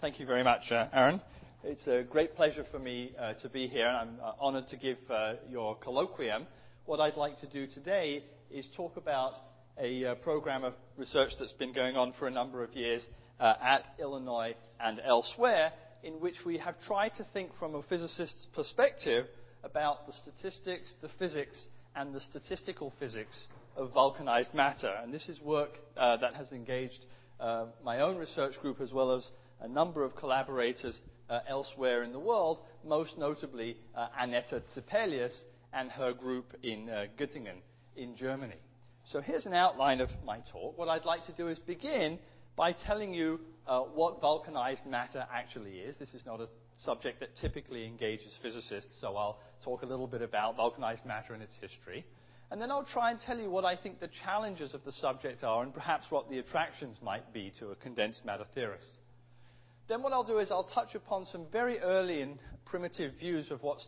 Thank you very much, Aaron. It's a great pleasure for me to be here, and I'm honored to give your colloquium. What I'd like to do today is talk about a program of research that's been going on for a number of years at Illinois and elsewhere, in which we have tried to think from a physicist's perspective about the statistics, the physics, and the statistical physics of vulcanized matter. And this is work that has engaged my own research group as well as a number of collaborators elsewhere in the world, most notably Annette Zepelius and her group in Göttingen in Germany. So here's an outline of my talk. What I'd like to do is begin by telling you what vulcanized matter actually is. This is not a subject that typically engages physicists, so I'll talk a little bit about vulcanized matter and its history. And then I'll try and tell you what I think the challenges of the subject are and perhaps what the attractions might be to a condensed matter theorist. Then what I'll do is I'll touch upon some very early and primitive views of what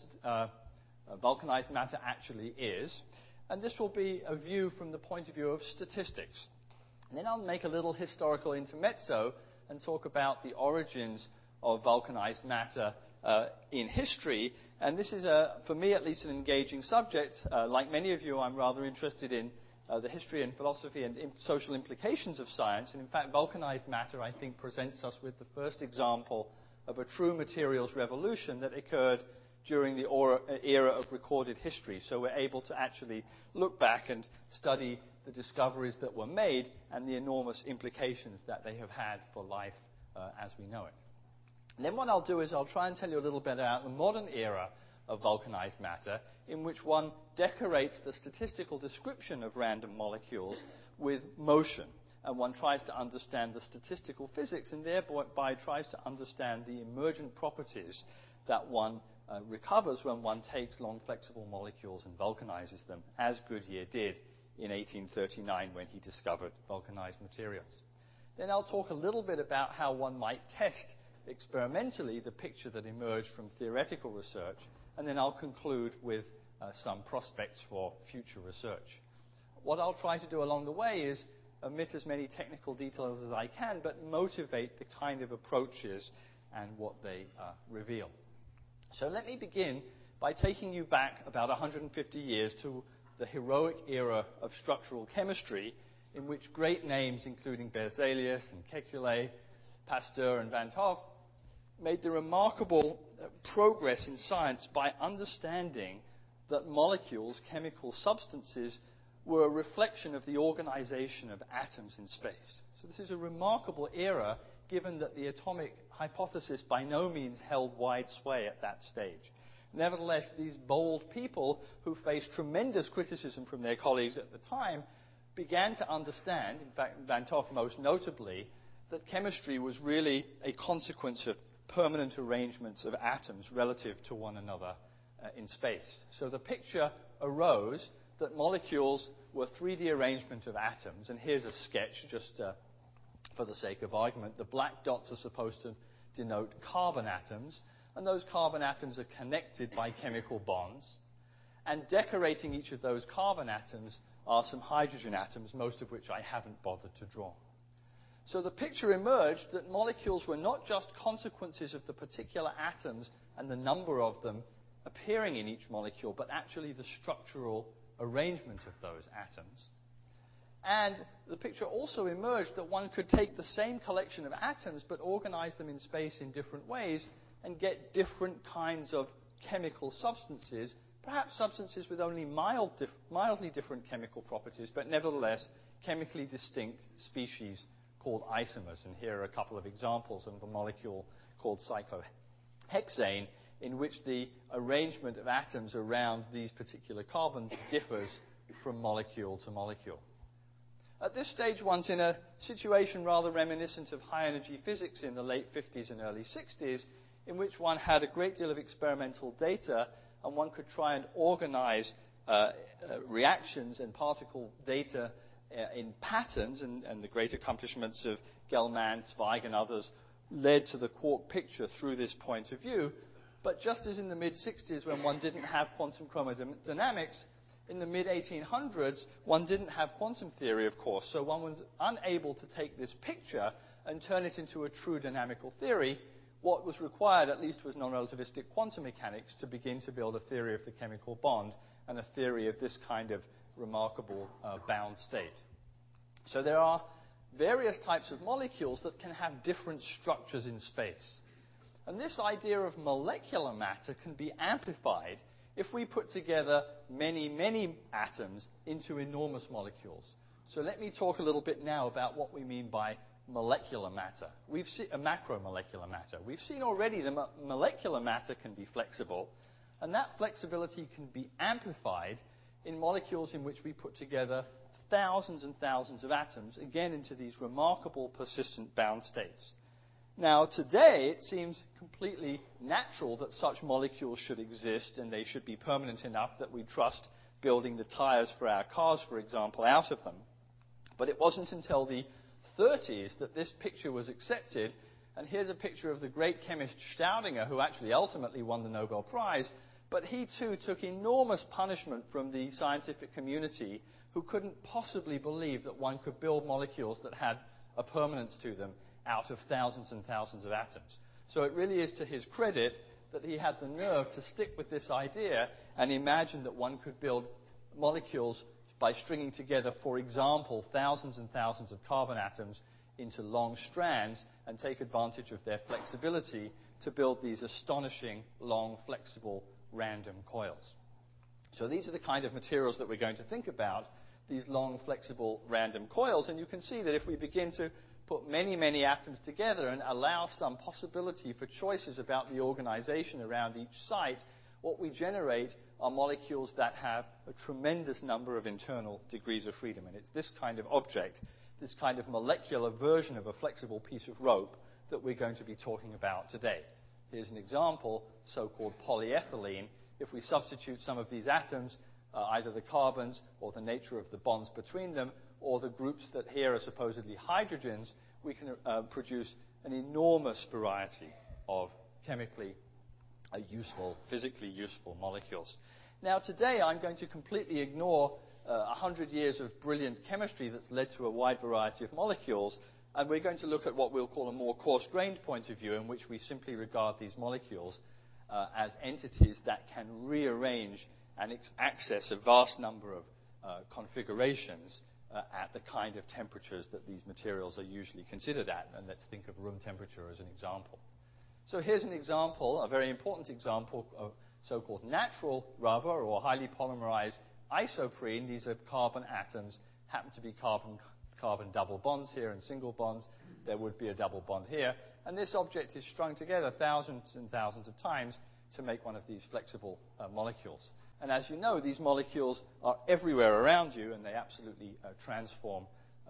vulcanized matter actually is. And this will be a view from the point of view of statistics. And then I'll make a little historical intermezzo and talk about the origins of vulcanized matter in history. And this is, for me at least, an engaging subject. Like many of you, I'm rather interested in the history and philosophy and social implications of science. And in fact, vulcanized matter, I think, presents us with the first example of a true materials revolution that occurred during the era of recorded history. So we're able to actually look back and study the discoveries that were made and the enormous implications that they have had for life as we know it. And then what I'll do is I'll try and tell you a little bit about the modern era of vulcanized matter, in which one decorates the statistical description of random molecules with motion. And one tries to understand the statistical physics and thereby tries to understand the emergent properties that one recovers when one takes long flexible molecules and vulcanizes them, as Goodyear did in 1839 when he discovered vulcanized materials. Then I'll talk a little bit about how one might test experimentally the picture that emerged from theoretical research, and then I'll conclude with some prospects for future research. What I'll try to do along the way is omit as many technical details as I can, but motivate the kind of approaches and what they reveal. So let me begin by taking you back about 150 years to the heroic era of structural chemistry, in which great names, including Berzelius and Kekule, Pasteur and Van 't Hoff, made the remarkable progress in science by understanding that molecules, chemical substances, were a reflection of the organization of atoms in space. So this is a remarkable era, given that the atomic hypothesis by no means held wide sway at that stage. Nevertheless, these bold people, who faced tremendous criticism from their colleagues at the time, began to understand, in fact, Van 't Hoff most notably, that chemistry was really a consequence of permanent arrangements of atoms relative to one another in space. So the picture arose that molecules were 3D arrangement of atoms, and here's a sketch just for the sake of argument. The black dots are supposed to denote carbon atoms, and those carbon atoms are connected by chemical bonds. And decorating each of those carbon atoms are some hydrogen atoms, most of which I haven't bothered to draw. So the picture emerged that molecules were not just consequences of the particular atoms and the number of them appearing in each molecule, but actually the structural arrangement of those atoms. And the picture also emerged that one could take the same collection of atoms but organize them in space in different ways and get different kinds of chemical substances, perhaps substances with only mildly different chemical properties, but nevertheless chemically distinct species called isomers. And here are a couple of examples of a molecule called cyclohexane, in which the arrangement of atoms around these particular carbons differs from molecule to molecule. At this stage, one's in a situation rather reminiscent of high-energy physics in the late 50s and early 60s, in which one had a great deal of experimental data, and one could try and organize reactions and particle data in patterns, and the great accomplishments of Gell-Mann, Zweig, and others led to the quark picture through this point of view. But just as in the mid-60s, when one didn't have quantum chromodynamics, in the mid-1800s, one didn't have quantum theory, of course, so one was unable to take this picture and turn it into a true dynamical theory, what was required at least was non-relativistic quantum mechanics to begin to build a theory of the chemical bond and a theory of this kind of remarkable bound state. So there are various types of molecules that can have different structures in space. And this idea of molecular matter can be amplified if we put together many, many atoms into enormous molecules. So let me talk a little bit now about what we mean by molecular matter. We've seen macromolecular matter. We've seen already that molecular matter can be flexible, and that flexibility can be amplified in molecules in which we put together thousands and thousands of atoms, again into these remarkable persistent bound states. Now, today, it seems completely natural that such molecules should exist and they should be permanent enough that we trust building the tires for our cars, for example, out of them. But it wasn't until the 30s that this picture was accepted. And here's a picture of the great chemist Staudinger, who actually ultimately won the Nobel Prize. But he, too, took enormous punishment from the scientific community, who couldn't possibly believe that one could build molecules that had a permanence to them out of thousands and thousands of atoms. So it really is to his credit that he had the nerve to stick with this idea and imagine that one could build molecules by stringing together, for example, thousands and thousands of carbon atoms into long strands and take advantage of their flexibility to build these astonishing, long, flexible, random coils. So these are the kind of materials that we're going to think about, these long, flexible, random coils. And you can see that if we begin to put many, many atoms together and allow some possibility for choices about the organization around each site, what we generate are molecules that have a tremendous number of internal degrees of freedom. And it's this kind of object, this kind of molecular version of a flexible piece of rope, that we're going to be talking about today. Here's an example, so-called polyethylene. If we substitute some of these atoms, either the carbons or the nature of the bonds between them, or the groups that here are supposedly hydrogens, we can produce an enormous variety of chemically useful, physically useful molecules. Now, today I'm going to completely ignore 100 years of brilliant chemistry that's led to a wide variety of molecules, and we're going to look at what we'll call a more coarse-grained point of view, in which we simply regard these molecules as entities that can rearrange and access a vast number of configurations at the kind of temperatures that these materials are usually considered at. And let's think of room temperature as an example. So here's an example, a very important example of so-called natural rubber or highly polymerized isoprene. These are carbon atoms, happen to be carbon double bonds here and single bonds. There would be a double bond here. And this object is strung together thousands and thousands of times to make one of these flexible molecules. And as you know, these molecules are everywhere around you, and they absolutely transform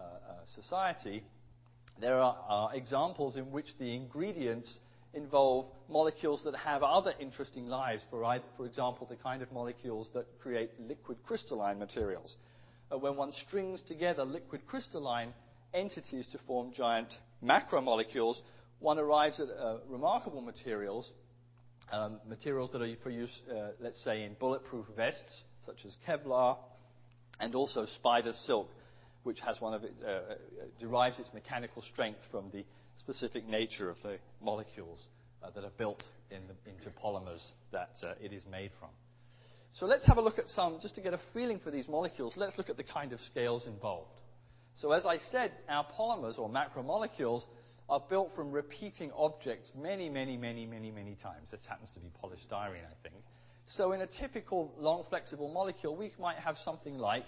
society. There are examples in which the ingredients involve molecules that have other interesting lives, for example, the kind of molecules that create liquid crystalline materials. When one strings together liquid crystalline entities to form giant macromolecules, one arrives at remarkable materials. Materials that are for use, let's say, in bulletproof vests, such as Kevlar, and also spider silk, which has derives its mechanical strength from the specific nature of the molecules that are built into polymers that it is made from. So let's have a look at some, just to get a feeling for these molecules, let's look at the kind of scales involved. So as I said, our polymers, or macromolecules, are built from repeating objects many, many, many, many, many times. This happens to be polystyrene, I think. So in a typical long flexible molecule, we might have something like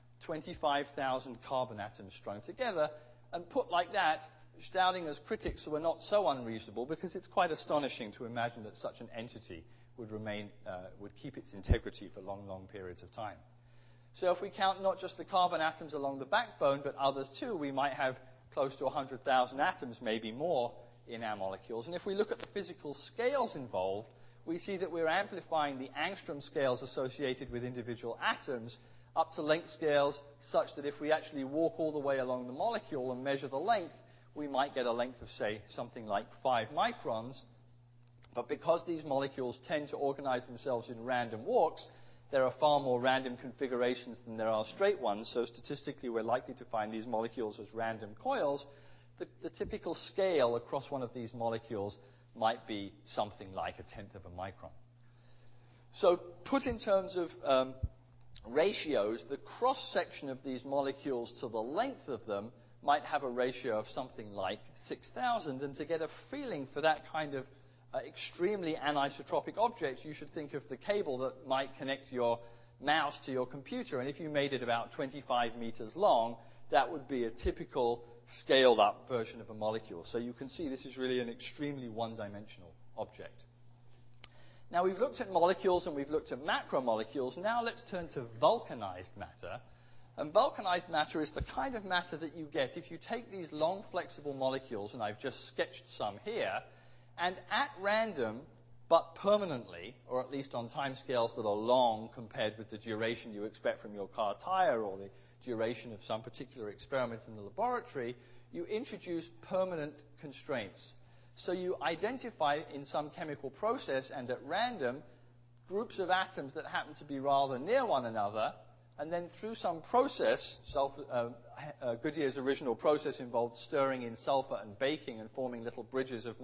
25,000 carbon atoms strung together. And put like that, Staudinger's critics were not so unreasonable, because it's quite astonishing to imagine that such an entity would keep its integrity for long, long periods of time. So if we count not just the carbon atoms along the backbone, but others too, we might have close to 100,000 atoms, maybe more, in our molecules. And if we look at the physical scales involved, we see that we're amplifying the angstrom scales associated with individual atoms up to length scales such that if we actually walk all the way along the molecule and measure the length, we might get a length of, say, something like 5 microns. But because these molecules tend to organize themselves in random walks, there are far more random configurations than there are straight ones. So statistically, we're likely to find these molecules as random coils. the typical scale across one of these molecules might be something like 1/10 of a micron. So put in terms of ratios, the cross-section of these molecules to the length of them might have a ratio of something like 6,000. And to get a feeling for that kind of extremely anisotropic object, you should think of the cable that might connect your mouse to your computer. And if you made it about 25 meters long, that would be a typical scaled-up version of a molecule. So you can see this is really an extremely one-dimensional object. Now, we've looked at molecules and we've looked at macromolecules. Now let's turn to vulcanized matter. And vulcanized matter is the kind of matter that you get if you take these long, flexible molecules, and I've just sketched some here, and at random, but permanently, or at least on timescales that are long compared with the duration you expect from your car tire or the duration of some particular experiment in the laboratory, you introduce permanent constraints. So you identify in some chemical process and at random groups of atoms that happen to be rather near one another, and then through some process, Goodyear's original process involved stirring in sulfur and baking and forming little bridges of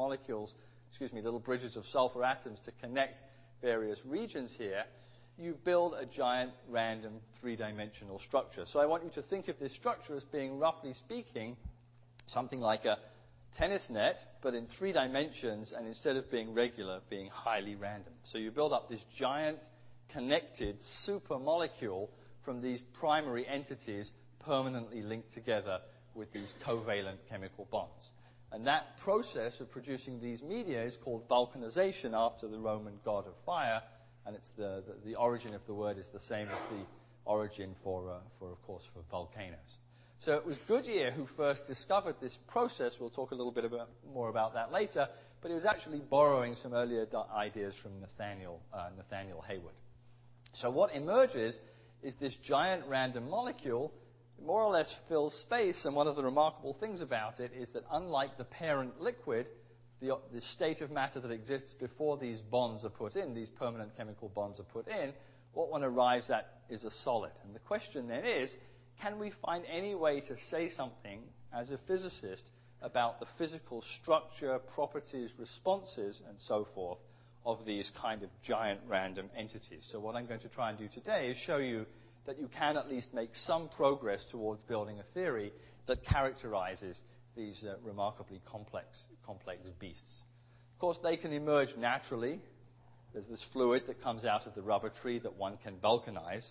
little bridges of sulfur atoms to connect various regions here. You build a giant random three-dimensional structure. So I want you to think of this structure as being, roughly speaking, something like a tennis net, but in 3 dimensions, and instead of being regular, being highly random. So you build up this giant connected super molecule from these primary entities permanently linked together with these covalent chemical bonds. And that process of producing these media is called vulcanization, after the Roman god of fire, and it's the origin of the word is the same as the origin for volcanoes. So it was Goodyear who first discovered this process. We'll talk a little bit more about that later, but he was actually borrowing some earlier ideas from Nathaniel Hayward. So what emerges is this giant random molecule. It more or less fills space, and one of the remarkable things about it is that unlike the parent liquid, the state of matter that exists before these bonds are put in, these permanent chemical bonds are put in, what one arrives at is a solid. And the question then is, can we find any way to say something as a physicist about the physical structure, properties, responses, and so forth of these kind of giant random entities? So what I'm going to try and do today is show you that you can at least make some progress towards building a theory that characterizes these remarkably complex beasts. Of course, they can emerge naturally. There's this fluid that comes out of the rubber tree that one can vulcanize.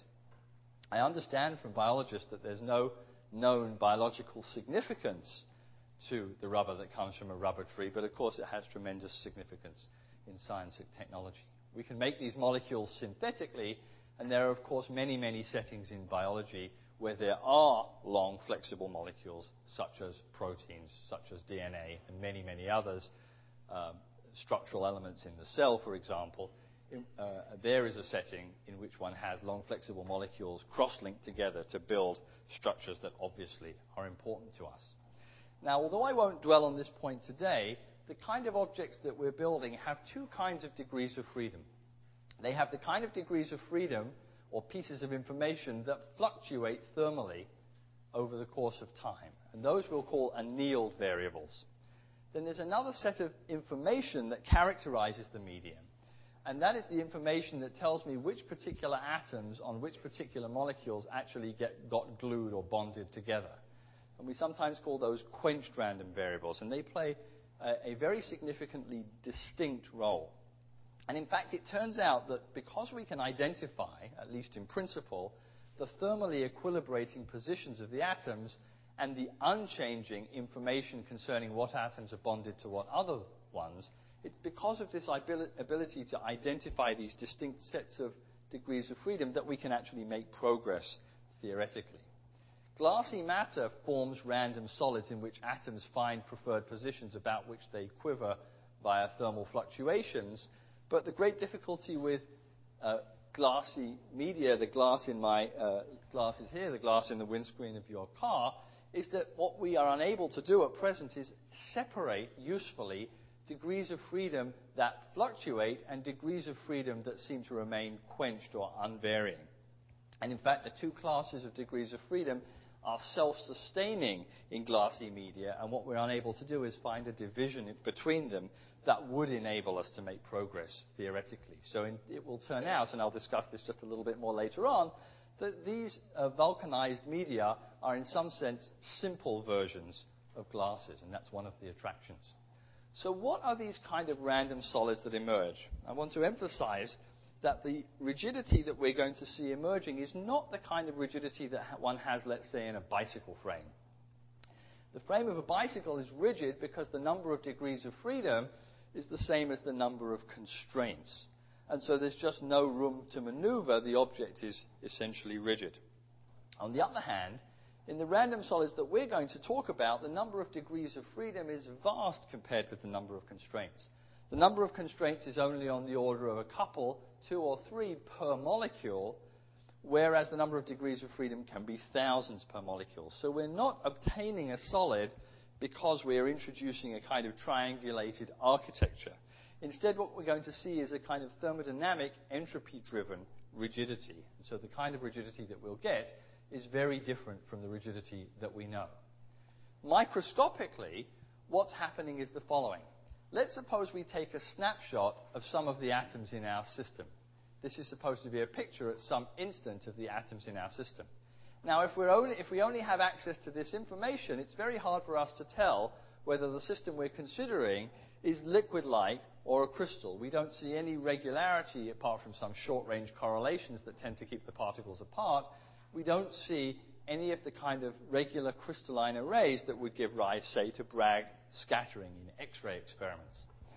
I understand from biologists that there's no known biological significance to the rubber that comes from a rubber tree, but of course it has tremendous significance in science and technology. We can make these molecules synthetically, and there are, of course, many, many settings in biology where there are long, flexible molecules, such as proteins, such as DNA, and many, many others, structural elements in the cell, for example. There is a setting in which one has long, flexible molecules cross-linked together to build structures that obviously are important to us. Now, although I won't dwell on this point today, the kind of objects that we're building have 2 kinds of degrees of freedom. They have the kind of degrees of freedom or pieces of information that fluctuate thermally over the course of time. And those we'll call annealed variables. Then there's another set of information that characterizes the medium. And that is the information that tells me which particular atoms on which particular molecules actually got glued or bonded together. And we sometimes call those quenched random variables. And they play a very significantly distinct role. And in fact, it turns out that because we can identify, at least in principle, the thermally equilibrating positions of the atoms and the unchanging information concerning what atoms are bonded to what other ones, it's because of this ability to identify these distinct sets of degrees of freedom that we can actually make progress theoretically. Glassy matter forms random solids in which atoms find preferred positions about which they quiver via thermal fluctuations. But the great difficulty with glassy media, the glass in my glasses here, the glass in the windscreen of your car, is that what we are unable to do at present is separate usefully degrees of freedom that fluctuate and degrees of freedom that seem to remain quenched or unvarying. And in fact, the 2 classes of degrees of freedom are self-sustaining in glassy media, and what we're unable to do is find a division between them that would enable us to make progress theoretically. So it will turn out, and I'll discuss this just a little bit more later on, that these vulcanized media are in some sense simple versions of glasses, and that's one of the attractions. So what are these kind of random solids that emerge? I want to emphasize that the rigidity that we're going to see emerging is not the kind of rigidity that one has, let's say, in a bicycle frame. The frame of a bicycle is rigid because the number of degrees of freedom is the same as the number of constraints. And so there's just no room to maneuver. The object is essentially rigid. On the other hand, in the random solids that we're going to talk about, the number of degrees of freedom is vast compared with the number of constraints. The number of constraints is only on the order of a couple, 2 or 3 per molecule, whereas the number of degrees of freedom can be thousands per molecule. So we're not obtaining a solid because we're introducing a kind of triangulated architecture. Instead, what we're going to see is a kind of thermodynamic, entropy-driven rigidity. So the kind of rigidity that we'll get is very different from the rigidity that we know. Microscopically, what's happening is the following. Let's suppose we take a snapshot of some of the atoms in our system. This is supposed to be a picture at some instant of the atoms in our system. Now, if we only have access to this information, it's very hard for us to tell whether the system we're considering is liquid-like or a crystal. We don't see any regularity apart from some short-range correlations that tend to keep the particles apart. We don't see any of the kind of regular crystalline arrays that would give rise, say, to Bragg scattering in X-ray experiments.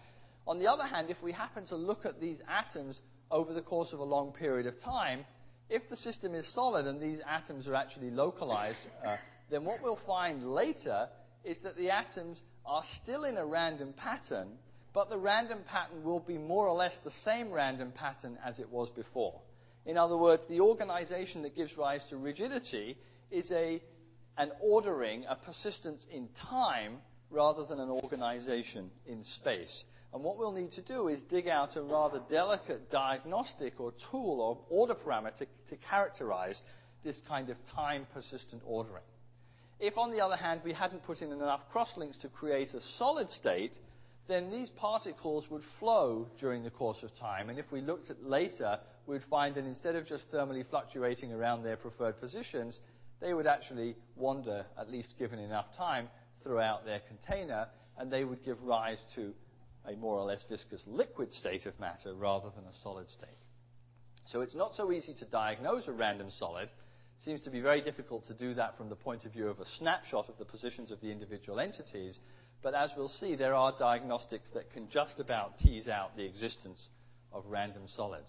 On the other hand, if we happen to look at these atoms over the course of a long period of time, if the system is solid and these atoms are actually localized, then what we'll find later is that the atoms are still in a random pattern, but the random pattern will be more or less the same random pattern as it was before. In other words, the organization that gives rise to rigidity is an ordering, a persistence in time, rather than an organization in space. And what we'll need to do is dig out a rather delicate diagnostic or tool or order parameter to characterize this kind of time-persistent ordering. If, on the other hand, we hadn't put in enough crosslinks to create a solid state, then these particles would flow during the course of time. And if we looked at later, we'd find that instead of just thermally fluctuating around their preferred positions, they would actually wander, at least given enough time, throughout their container, and they would give rise to a more or less viscous liquid state of matter rather than a solid state. So it's not so easy to diagnose a random solid. It seems to be very difficult to do that from the point of view of a snapshot of the positions of the individual entities. But as we'll see, there are diagnostics that can just about tease out the existence of random solids.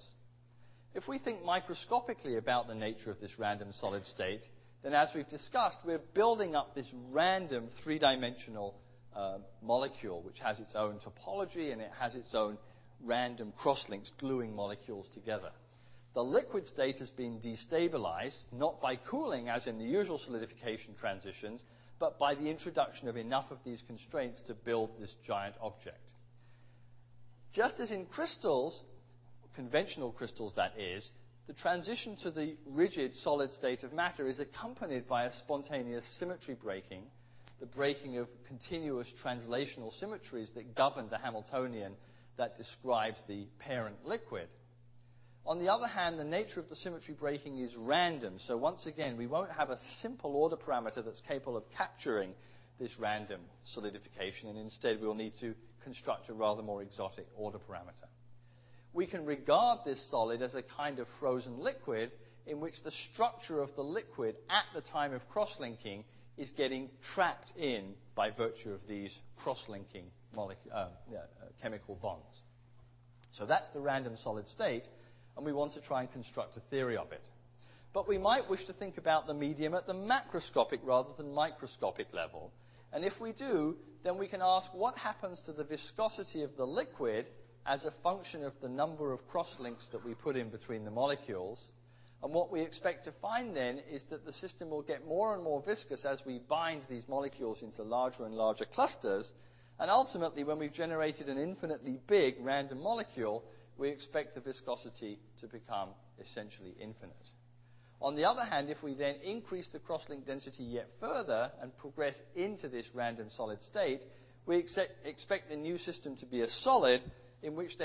If we think microscopically about the nature of this random solid state, then as we've discussed, we're building up this random three-dimensional molecule, which has its own topology and it has its own random crosslinks gluing molecules together. The liquid state has been destabilized, not by cooling as in the usual solidification transitions, but by the introduction of enough of these constraints to build this giant object. Just as in crystals, conventional crystals that is, the transition to the rigid solid state of matter is accompanied by a spontaneous symmetry breaking, the breaking of continuous translational symmetries that govern the Hamiltonian that describes the parent liquid. On the other hand, the nature of the symmetry breaking is random. So once again, we won't have a simple order parameter that's capable of capturing this random solidification, and instead we'll need to construct a rather more exotic order parameter. We can regard this solid as a kind of frozen liquid in which the structure of the liquid at the time of cross-linking is getting trapped in by virtue of these cross-linking chemical bonds. So that's the random solid state, and we want to try and construct a theory of it. But we might wish to think about the medium at the macroscopic rather than microscopic level. And if we do, then we can ask what happens to the viscosity of the liquid as a function of the number of crosslinks that we put in between the molecules. And what we expect to find then is that the system will get more and more viscous as we bind these molecules into larger and larger clusters. And ultimately, when we've generated an infinitely big random molecule, we expect the viscosity to become essentially infinite. On the other hand, if we then increase the cross-link density yet further and progress into this random solid state, we expect the new system to be a solid, in which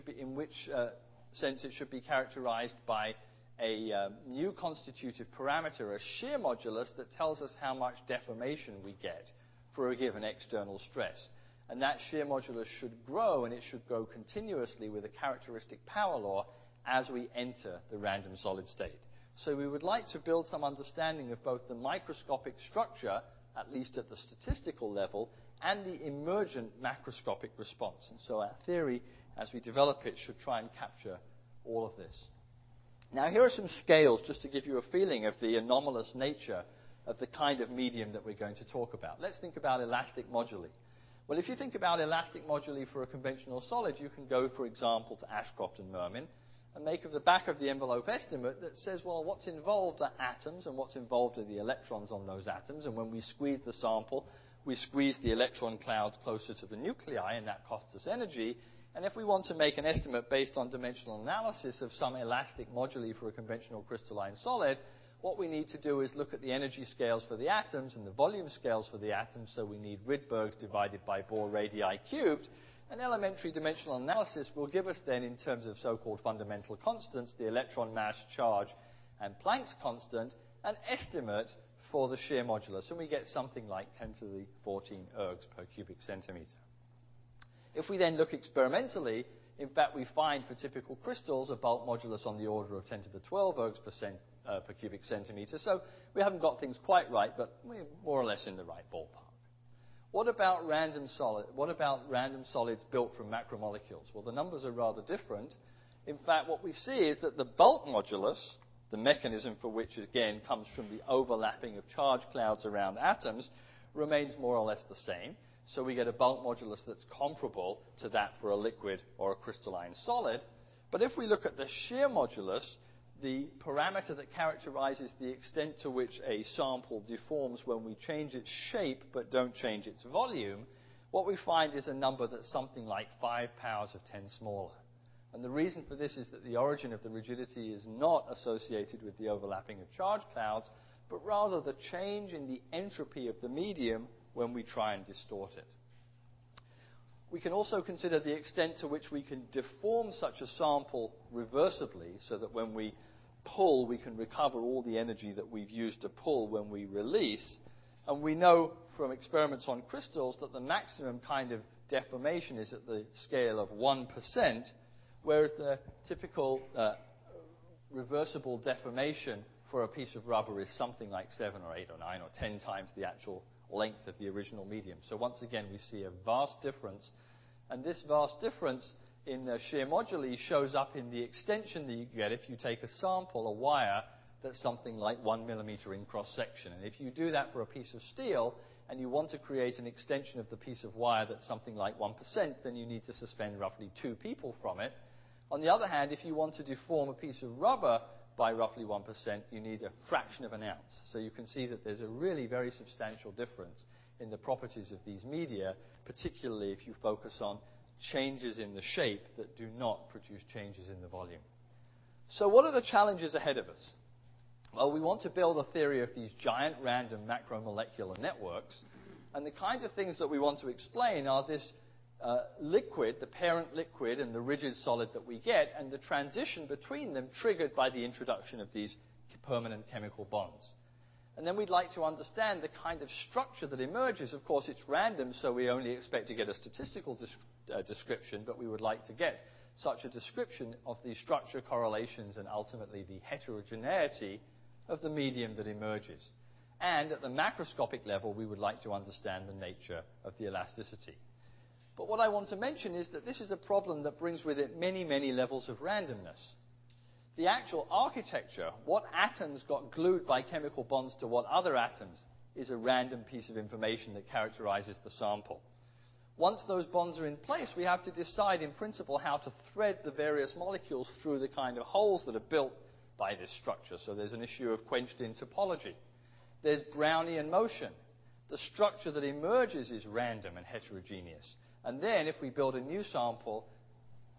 sense it should be characterized by a new constitutive parameter, a shear modulus, that tells us how much deformation we get for a given external stress. And that shear modulus should grow, and it should grow continuously with a characteristic power law as we enter the random solid state. So we would like to build some understanding of both the microscopic structure, at least at the statistical level, and the emergent macroscopic response. And so our theory, as we develop it, should try and capture all of this. Now, here are some scales just to give you a feeling of the anomalous nature of the kind of medium that we're going to talk about. Let's think about elastic moduli. Well, if you think about elastic moduli for a conventional solid, you can go, for example, to Ashcroft and Mermin and make of the back of the envelope estimate that says, well, what's involved are atoms, and what's involved are the electrons on those atoms. And when we squeeze the sample, we squeeze the electron clouds closer to the nuclei, and that costs us energy. And if we want to make an estimate based on dimensional analysis of some elastic moduli for a conventional crystalline solid, what we need to do is look at the energy scales for the atoms and the volume scales for the atoms. So we need Rydberg's divided by Bohr radii cubed. And elementary dimensional analysis will give us then, in terms of so-called fundamental constants, the electron mass, charge, and Planck's constant, an estimate for the shear modulus. And we get something like 10 to the 14 ergs per cubic centimeter. If we then look experimentally, in fact, we find for typical crystals a bulk modulus on the order of 10 to the 12 ergs per cubic centimeter. So we haven't got things quite right, but we're more or less in the right ballpark. What about random solids built from macromolecules? Well, the numbers are rather different. In fact, what we see is that the bulk modulus, the mechanism for which, again, comes from the overlapping of charge clouds around atoms, remains more or less the same. So we get a bulk modulus that's comparable to that for a liquid or a crystalline solid. But if we look at the shear modulus, the parameter that characterizes the extent to which a sample deforms when we change its shape but don't change its volume, what we find is a number that's something like 5 powers of 10 smaller. And the reason for this is that the origin of the rigidity is not associated with the overlapping of charge clouds, but rather the change in the entropy of the medium when we try and distort it. We can also consider the extent to which we can deform such a sample reversibly, so that when we pull, we can recover all the energy that we've used to pull when we release. And we know from experiments on crystals that the maximum kind of deformation is at the scale of 1%, whereas the typical reversible deformation for a piece of rubber is something like 7 or 8 or 9 or 10 times the actual length of the original medium. So once again, we see a vast difference. And this vast difference in shear moduli shows up in the extension that you get if you take a sample, a wire, that's something like 1 millimeter in cross-section. And if you do that for a piece of steel, and you want to create an extension of the piece of wire that's something like 1%, then you need to suspend roughly 2 people from it. On the other hand, if you want to deform a piece of rubber by roughly 1%, you need a fraction of an ounce. So you can see that there's a really very substantial difference in the properties of these media, particularly if you focus on changes in the shape that do not produce changes in the volume. So what are the challenges ahead of us? Well, we want to build a theory of these giant random macromolecular networks, and the kinds of things that we want to explain are this liquid, the parent liquid, and the rigid solid that we get, and the transition between them triggered by the introduction of these permanent chemical bonds. And then we'd like to understand the kind of structure that emerges. Of course, it's random, so we only expect to get a statistical description, but we would like to get such a description of the structure correlations and ultimately the heterogeneity of the medium that emerges. And at the macroscopic level, we would like to understand the nature of the elasticity. But what I want to mention is that this is a problem that brings with it many, many levels of randomness. The actual architecture, what atoms got glued by chemical bonds to what other atoms, is a random piece of information that characterizes the sample. Once those bonds are in place, we have to decide in principle how to thread the various molecules through the kind of holes that are built by this structure. So there's an issue of quenched-in topology. There's Brownian motion. The structure that emerges is random and heterogeneous. And then, if we build a new sample,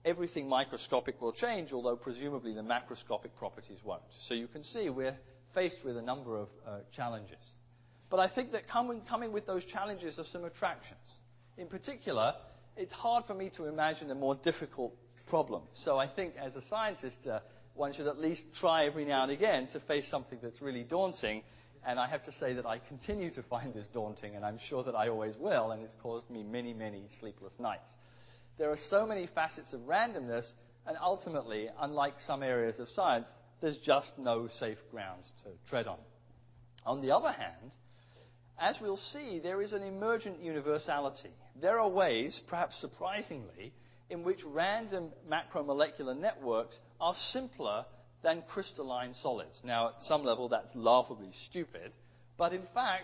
everything microscopic will change, although presumably the macroscopic properties won't. So you can see we're faced with a number of challenges. But I think that coming with those challenges are some attractions. In particular, it's hard for me to imagine a more difficult problem. So I think as a scientist, one should at least try every now and again to face something that's really daunting. And I have to say that I continue to find this daunting, and I'm sure that I always will, and it's caused me many, many sleepless nights. There are so many facets of randomness, and ultimately, unlike some areas of science, there's just no safe ground to tread on. On the other hand, as we'll see, there is an emergent universality. There are ways, perhaps surprisingly, in which random macromolecular networks are simpler than crystalline solids. Now, at some level, that's laughably stupid, but in fact,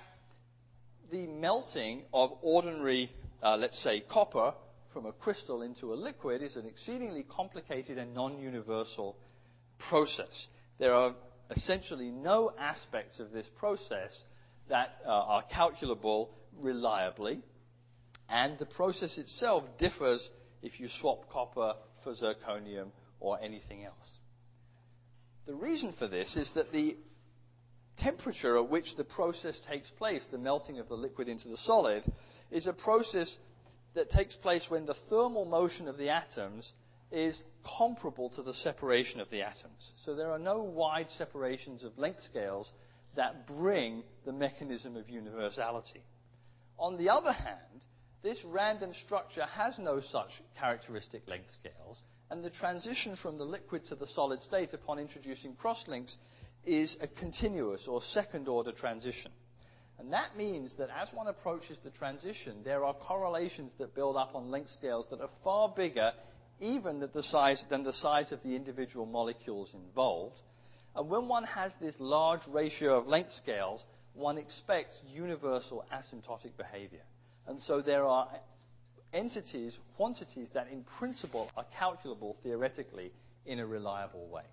the melting of ordinary, let's say, copper from a crystal into a liquid is an exceedingly complicated and non-universal process. There are essentially no aspects of this process that are calculable reliably, and the process itself differs if you swap copper for zirconium or anything else. The reason for this is that the temperature at which the process takes place, the melting of the liquid into the solid, is a process that takes place when the thermal motion of the atoms is comparable to the separation of the atoms. So there are no wide separations of length scales that bring the mechanism of universality. On the other hand, this random structure has no such characteristic length scales, and the transition from the liquid to the solid state upon introducing crosslinks is a continuous or second-order transition. And that means that as one approaches the transition, there are correlations that build up on length scales that are far bigger even than the size of the individual molecules involved. And when one has this large ratio of length scales, one expects universal asymptotic behavior. And so there are entities, quantities that in principle are calculable theoretically in a reliable way.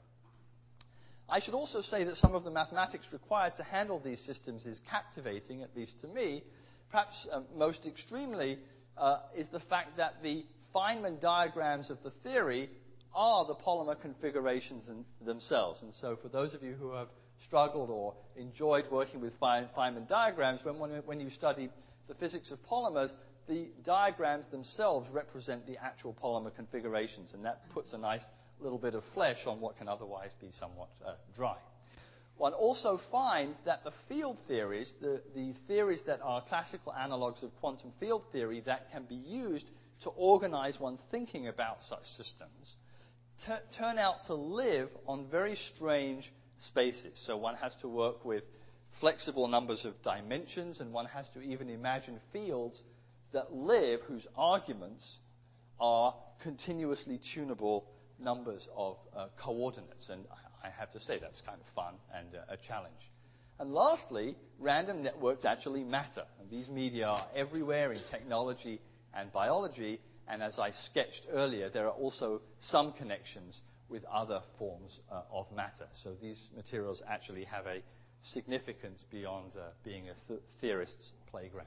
I should also say that some of the mathematics required to handle these systems is captivating, at least to me. Perhaps most extremely is the fact that the Feynman diagrams of the theory are the polymer configurations themselves. And so for those of you who have struggled or enjoyed working with Feynman diagrams, when you study the physics of polymers, the diagrams themselves represent the actual polymer configurations, and that puts a nice little bit of flesh on what can otherwise be somewhat dry. One also finds that the field theories, the theories that are classical analogues of quantum field theory that can be used to organize one's thinking about such systems, turn out to live on very strange spaces. So one has to work with flexible numbers of dimensions, and one has to even imagine fields that live whose arguments are continuously tunable numbers of coordinates. And I have to say that's kind of fun and a challenge. And lastly, random networks actually matter. And these media are everywhere in technology and biology. And as I sketched earlier, there are also some connections with other forms of matter. So these materials actually have a significance beyond being a theorist's playground.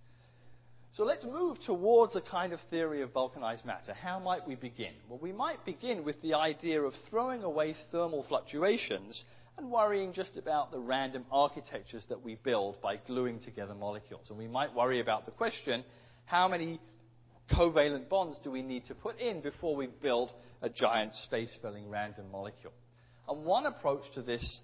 So let's move towards a kind of theory of vulcanized matter. How might we begin? Well, we might begin with the idea of throwing away thermal fluctuations and worrying just about the random architectures that we build by gluing together molecules. And we might worry about the question, how many covalent bonds do we need to put in before we build a giant space-filling random molecule? And one approach to this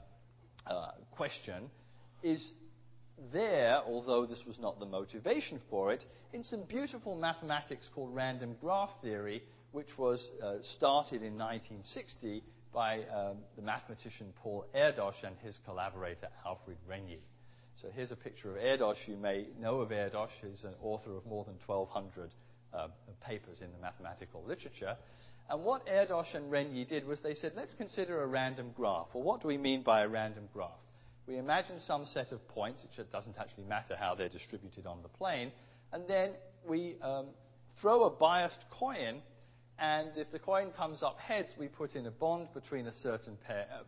question is there, although this was not the motivation for it, in some beautiful mathematics called random graph theory, which was started in 1960 by the mathematician Paul Erdős and his collaborator Alfred Renyi. So here's a picture of Erdős. You may know of Erdős. He's an author of more than 1,200 papers in the mathematical literature. And what Erdős and Renyi did was they said, let's consider a random graph. Well, what do we mean by a random graph? We imagine some set of points, which doesn't actually matter how they're distributed on the plane, and then we throw a biased coin, and if the coin comes up heads, we put in a bond between a certain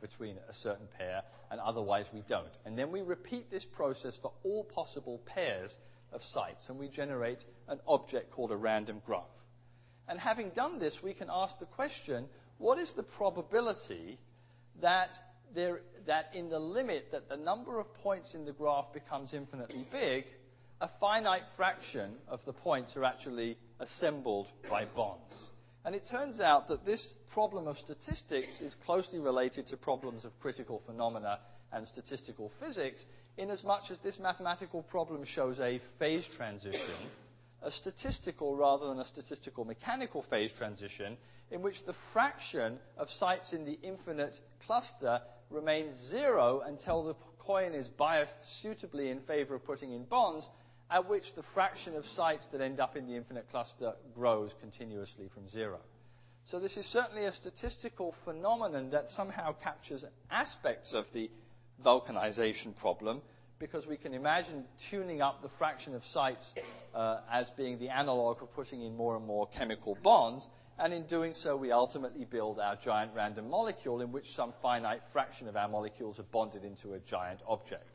pair, and otherwise we don't. And then we repeat this process for all possible pairs of sites, and we generate an object called a random graph. And having done this, we can ask the question, what is the probability that in the limit that the number of points in the graph becomes infinitely big, a finite fraction of the points are actually assembled by bonds? And it turns out that this problem of statistics is closely related to problems of critical phenomena and statistical physics, in as much as this mathematical problem shows a phase transition, a statistical rather than a statistical mechanical phase transition, in which the fraction of sites in the infinite cluster remains 0 until the coin is biased suitably in favor of putting in bonds, at which the fraction of sites that end up in the infinite cluster grows continuously from 0. So this is certainly a statistical phenomenon that somehow captures aspects of the vulcanization problem, because we can imagine tuning up the fraction of sites as being the analog of putting in more and more chemical bonds, and in doing so we ultimately build our giant random molecule in which some finite fraction of our molecules are bonded into a giant object.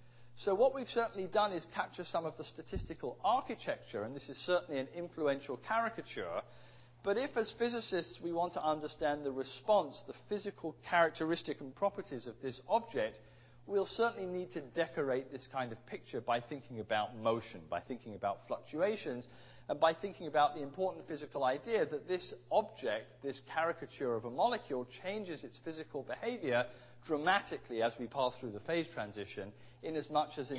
So what we've certainly done is capture some of the statistical architecture, and this is certainly an influential caricature. But if, as physicists, we want to understand the response, the physical characteristic and properties of this object, we'll certainly need to decorate this kind of picture by thinking about motion, by thinking about fluctuations, and by thinking about the important physical idea that this object, this caricature of a molecule, changes its physical behavior dramatically as we pass through the phase transition, in as much as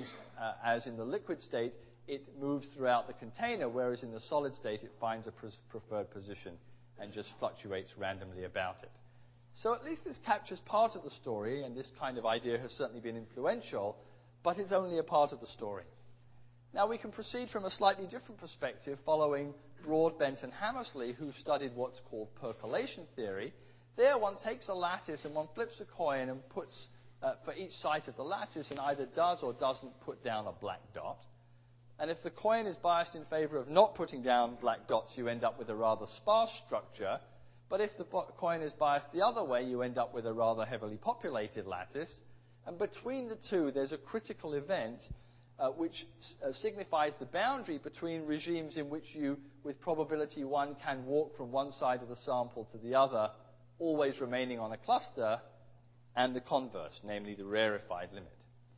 in the liquid state it moves throughout the container, whereas in the solid state it finds a preferred position and just fluctuates randomly about it. So at least this captures part of the story, and this kind of idea has certainly been influential, but it's only a part of the story. Now we can proceed from a slightly different perspective, following Broadbent and Hammersley, who studied what's called percolation theory. There one takes a lattice and one flips a coin and puts for each side of the lattice, and either does or doesn't put down a black dot. And if the coin is biased in favor of not putting down black dots, you end up with a rather sparse structure. But if the coin is biased the other way, you end up with a rather heavily populated lattice. And between the two, there's a critical event which signifies the boundary between regimes in which you, with probability 1, can walk from one side of the sample to the other, always remaining on a cluster, and the converse, namely the rarefied limit.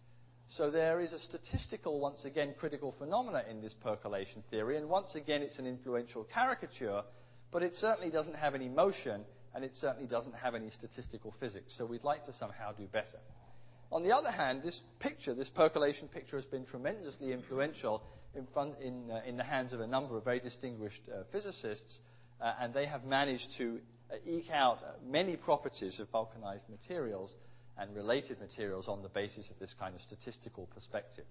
So there is a statistical, once again, critical phenomena in this percolation theory, and once again it's an influential caricature, but it certainly doesn't have any motion, and it certainly doesn't have any statistical physics, so we'd like to somehow do better. On the other hand, this picture, this percolation picture, has been tremendously influential in the hands of a number of very distinguished physicists, and they have managed to eke out many properties of vulcanized materials and related materials on the basis of this kind of statistical perspective.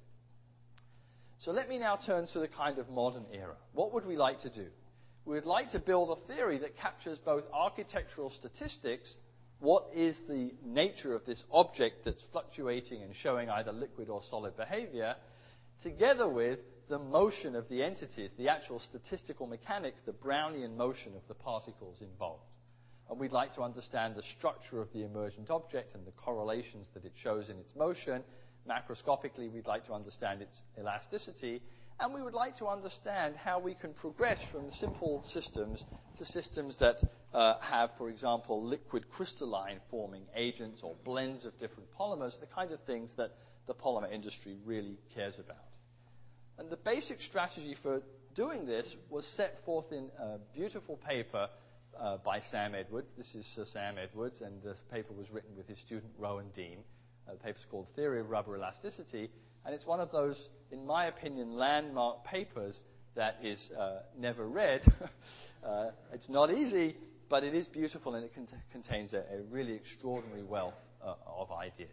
So let me now turn to the kind of modern era. What would we like to do? We would like to build a theory that captures both architectural statistics, what is the nature of this object that's fluctuating and showing either liquid or solid behavior, together with the motion of the entities, the actual statistical mechanics, the Brownian motion of the particles involved. And we'd like to understand the structure of the emergent object and the correlations that it shows in its motion. Macroscopically, we'd like to understand its elasticity. And we would like to understand how we can progress from simple systems to systems that have, for example, liquid crystalline forming agents or blends of different polymers, the kind of things that the polymer industry really cares about. And the basic strategy for doing this was set forth in a beautiful paper by Sam Edwards. This is Sir Sam Edwards, and the paper was written with his student Rowan Dean. The paper's called Theory of Rubber Elasticity, and it's one of those, in my opinion, landmark papers that is never read. It's not easy, but it is beautiful, and it contains a really extraordinary wealth of ideas.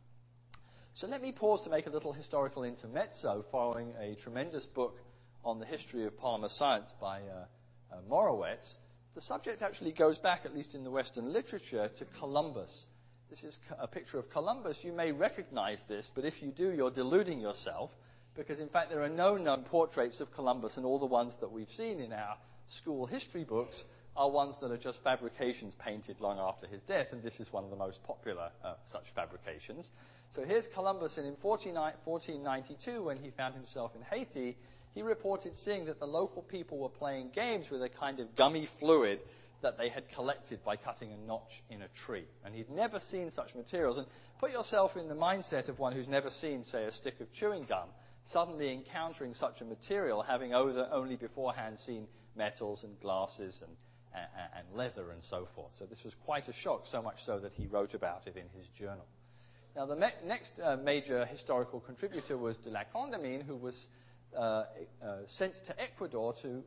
So let me pause to make a little historical intermezzo following a tremendous book on the history of polymer science by Morawetz. The subject actually goes back, at least in the Western literature, to Columbus. This is a picture of Columbus. You may recognize this, but if you do, you're deluding yourself, because in fact there are no known portraits of Columbus, and all the ones that we've seen in our school history books are ones that are just fabrications painted long after his death, and this is one of the most popular such fabrications. So here's Columbus, and in 1492, when he found himself in Haiti, he reported seeing that the local people were playing games with a kind of gummy fluid that they had collected by cutting a notch in a tree. And he'd never seen such materials. And put yourself in the mindset of one who's never seen, say, a stick of chewing gum, suddenly encountering such a material, having only beforehand seen metals and glasses and leather and so forth. So this was quite a shock, so much so that he wrote about it in his journal. Now, the next major historical contributor was de la Condamine, who was sent to Ecuador to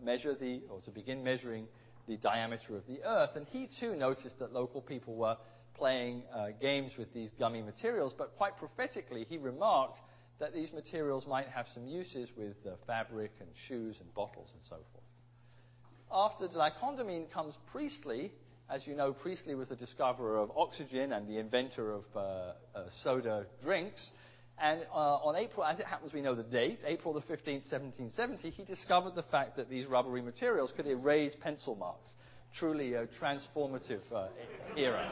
begin measuring the diameter of the Earth. And he, too, noticed that local people were playing games with these gummy materials, but quite prophetically, he remarked that these materials might have some uses with fabric and shoes and bottles and so forth. After de la Condamine comes Priestley. As you know, Priestley was the discoverer of oxygen and the inventor of soda drinks. And on April, as it happens, we know the date, April the 15th, 1770, he discovered the fact that these rubbery materials could erase pencil marks. Truly a transformative era.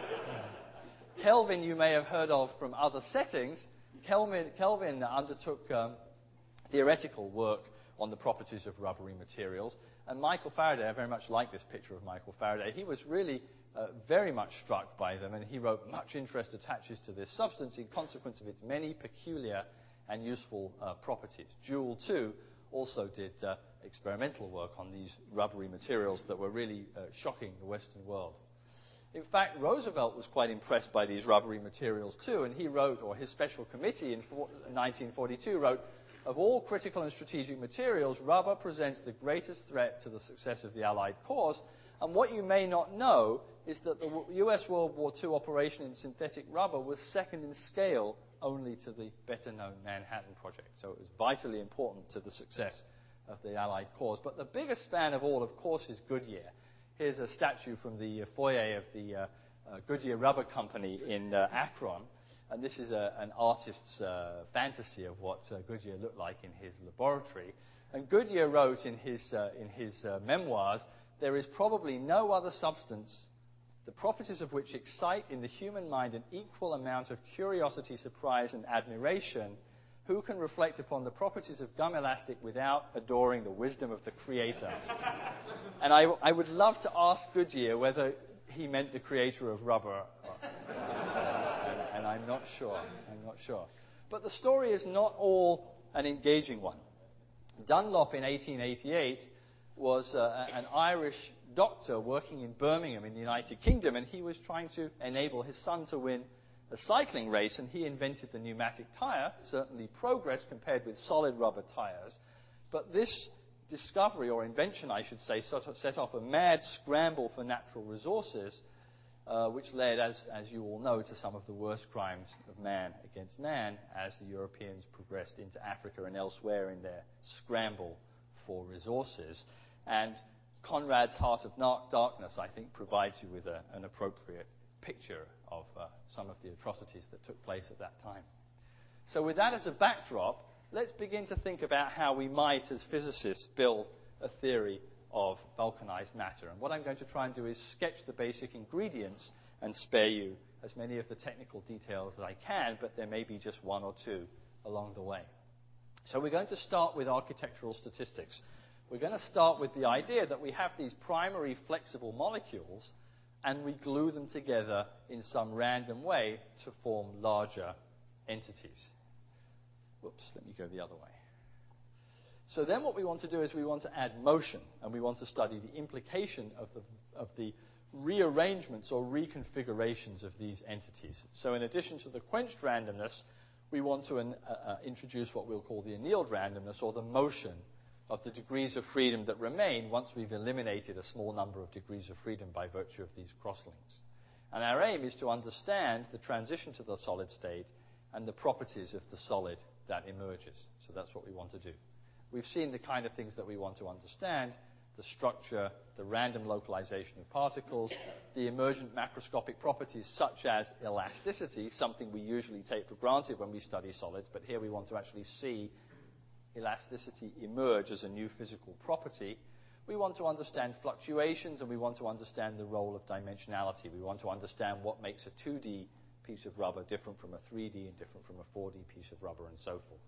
Kelvin, you may have heard of from other settings. Kelvin undertook theoretical work on the properties of rubbery materials. And Michael Faraday, I very much like this picture of Michael Faraday. He was really very much struck by them, and he wrote, much interest attaches to this substance in consequence of its many peculiar and useful properties. Joule, too, also did experimental work on these rubbery materials that were really shocking the Western world. In fact, Roosevelt was quite impressed by these rubbery materials, too, and he wrote, or his special committee in 1942 wrote, of all critical and strategic materials, rubber presents the greatest threat to the success of the Allied cause. And what you may not know is that the U.S. World War II operation in synthetic rubber was second in scale only to the better-known Manhattan Project. So it was vitally important to the success of the Allied cause. But the biggest fan of all, of course, is Goodyear. Here's a statue from the foyer of the Goodyear Rubber Company in Akron. And this is an artist's fantasy of what Goodyear looked like in his laboratory. And Goodyear wrote in his memoirs, there is probably no other substance, the properties of which excite in the human mind an equal amount of curiosity, surprise, and admiration. Who can reflect upon the properties of gum elastic without adoring the wisdom of the Creator? And I would love to ask Goodyear whether he meant the creator of rubber. And I'm not sure. But the story is not all an engaging one. Dunlop in 1888 was an Irish doctor working in Birmingham in the United Kingdom, and he was trying to enable his son to win a cycling race, and he invented the pneumatic tire, certainly progress compared with solid rubber tires. But this discovery, or invention, I should say, sort of set off a mad scramble for natural resources, which led, as you all know, to some of the worst crimes of man against man as the Europeans progressed into Africa and elsewhere in their scramble for resources. And Conrad's Heart of Darkness, I think, provides you with an appropriate picture of some of the atrocities that took place at that time. So with that as a backdrop, let's begin to think about how we might, as physicists, build a theory of vulcanized matter. And what I'm going to try and do is sketch the basic ingredients and spare you as many of the technical details as I can, but there may be just one or two along the way. So we're going to start with architectural statistics. We're going to start with the idea that we have these primary flexible molecules and we glue them together in some random way to form larger entities. Whoops, let me go the other way. So then what we want to do is we want to add motion, and we want to study the implication of the rearrangements or reconfigurations of these entities. So in addition to the quenched randomness, we want to introduce what we'll call the annealed randomness, or the motion of the degrees of freedom that remain once we've eliminated a small number of degrees of freedom by virtue of these crosslinks. And our aim is to understand the transition to the solid state and the properties of the solid that emerges. So that's what we want to do. We've seen the kind of things that we want to understand: the structure, the random localization of particles, the emergent macroscopic properties such as elasticity, something we usually take for granted when we study solids, but here we want to actually see elasticity emerge as a new physical property. We want to understand fluctuations, and we want to understand the role of dimensionality. We want to understand what makes a 2D piece of rubber different from a 3D and different from a 4D piece of rubber and so forth.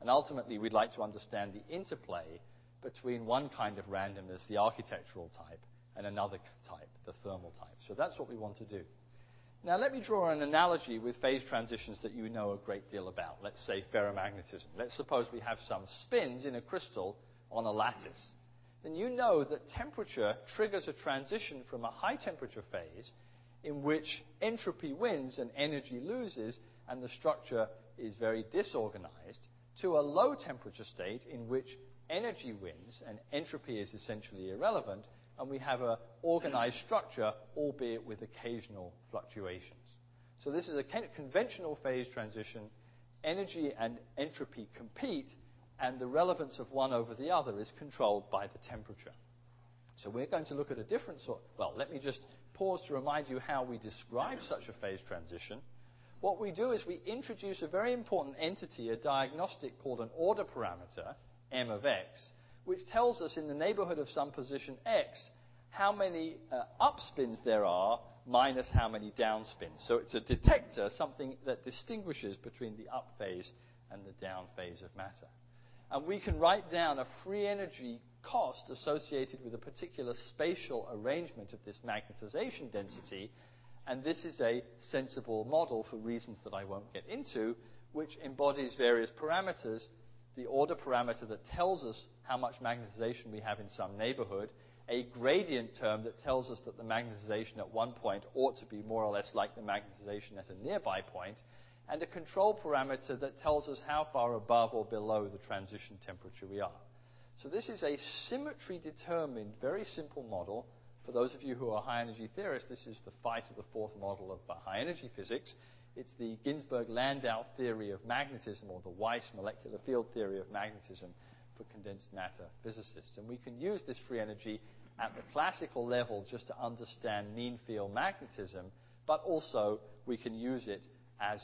And ultimately, we'd like to understand the interplay between one kind of randomness, the architectural type, and another type, the thermal type. So that's what we want to do. Now, let me draw an analogy with phase transitions that you know a great deal about. Let's say ferromagnetism. Let's suppose we have some spins in a crystal on a lattice. Then you know that temperature triggers a transition from a high temperature phase in which entropy wins and energy loses, and the structure is very disorganized, to a low temperature state in which energy wins and entropy is essentially irrelevant, and we have an organized structure, albeit with occasional fluctuations. So this is a conventional phase transition. Energy and entropy compete, and the relevance of one over the other is controlled by the temperature. So we're going to look at a different sort. Well, let me just pause to remind you how we describe such a phase transition. What we do is we introduce a very important entity, a diagnostic called an order parameter, m of x, which tells us in the neighborhood of some position x how many up spins there are minus how many down spins. So it's a detector, something that distinguishes between the up phase and the down phase of matter. And we can write down a free energy cost associated with a particular spatial arrangement of this magnetization density, and this is a sensible model for reasons that I won't get into, which embodies various parameters. The order parameter that tells us how much magnetization we have in some neighborhood, a gradient term that tells us that the magnetization at one point ought to be more or less like the magnetization at a nearby point, and a control parameter that tells us how far above or below the transition temperature we are. So this is a symmetry-determined, very simple model. For those of you who are high-energy theorists, this is the phi to the fourth model of high-energy physics. It's the Ginzburg-Landau theory of magnetism, or the Weiss molecular field theory of magnetism for condensed matter physicists. And we can use this free energy at the classical level just to understand mean field magnetism, but also we can use it as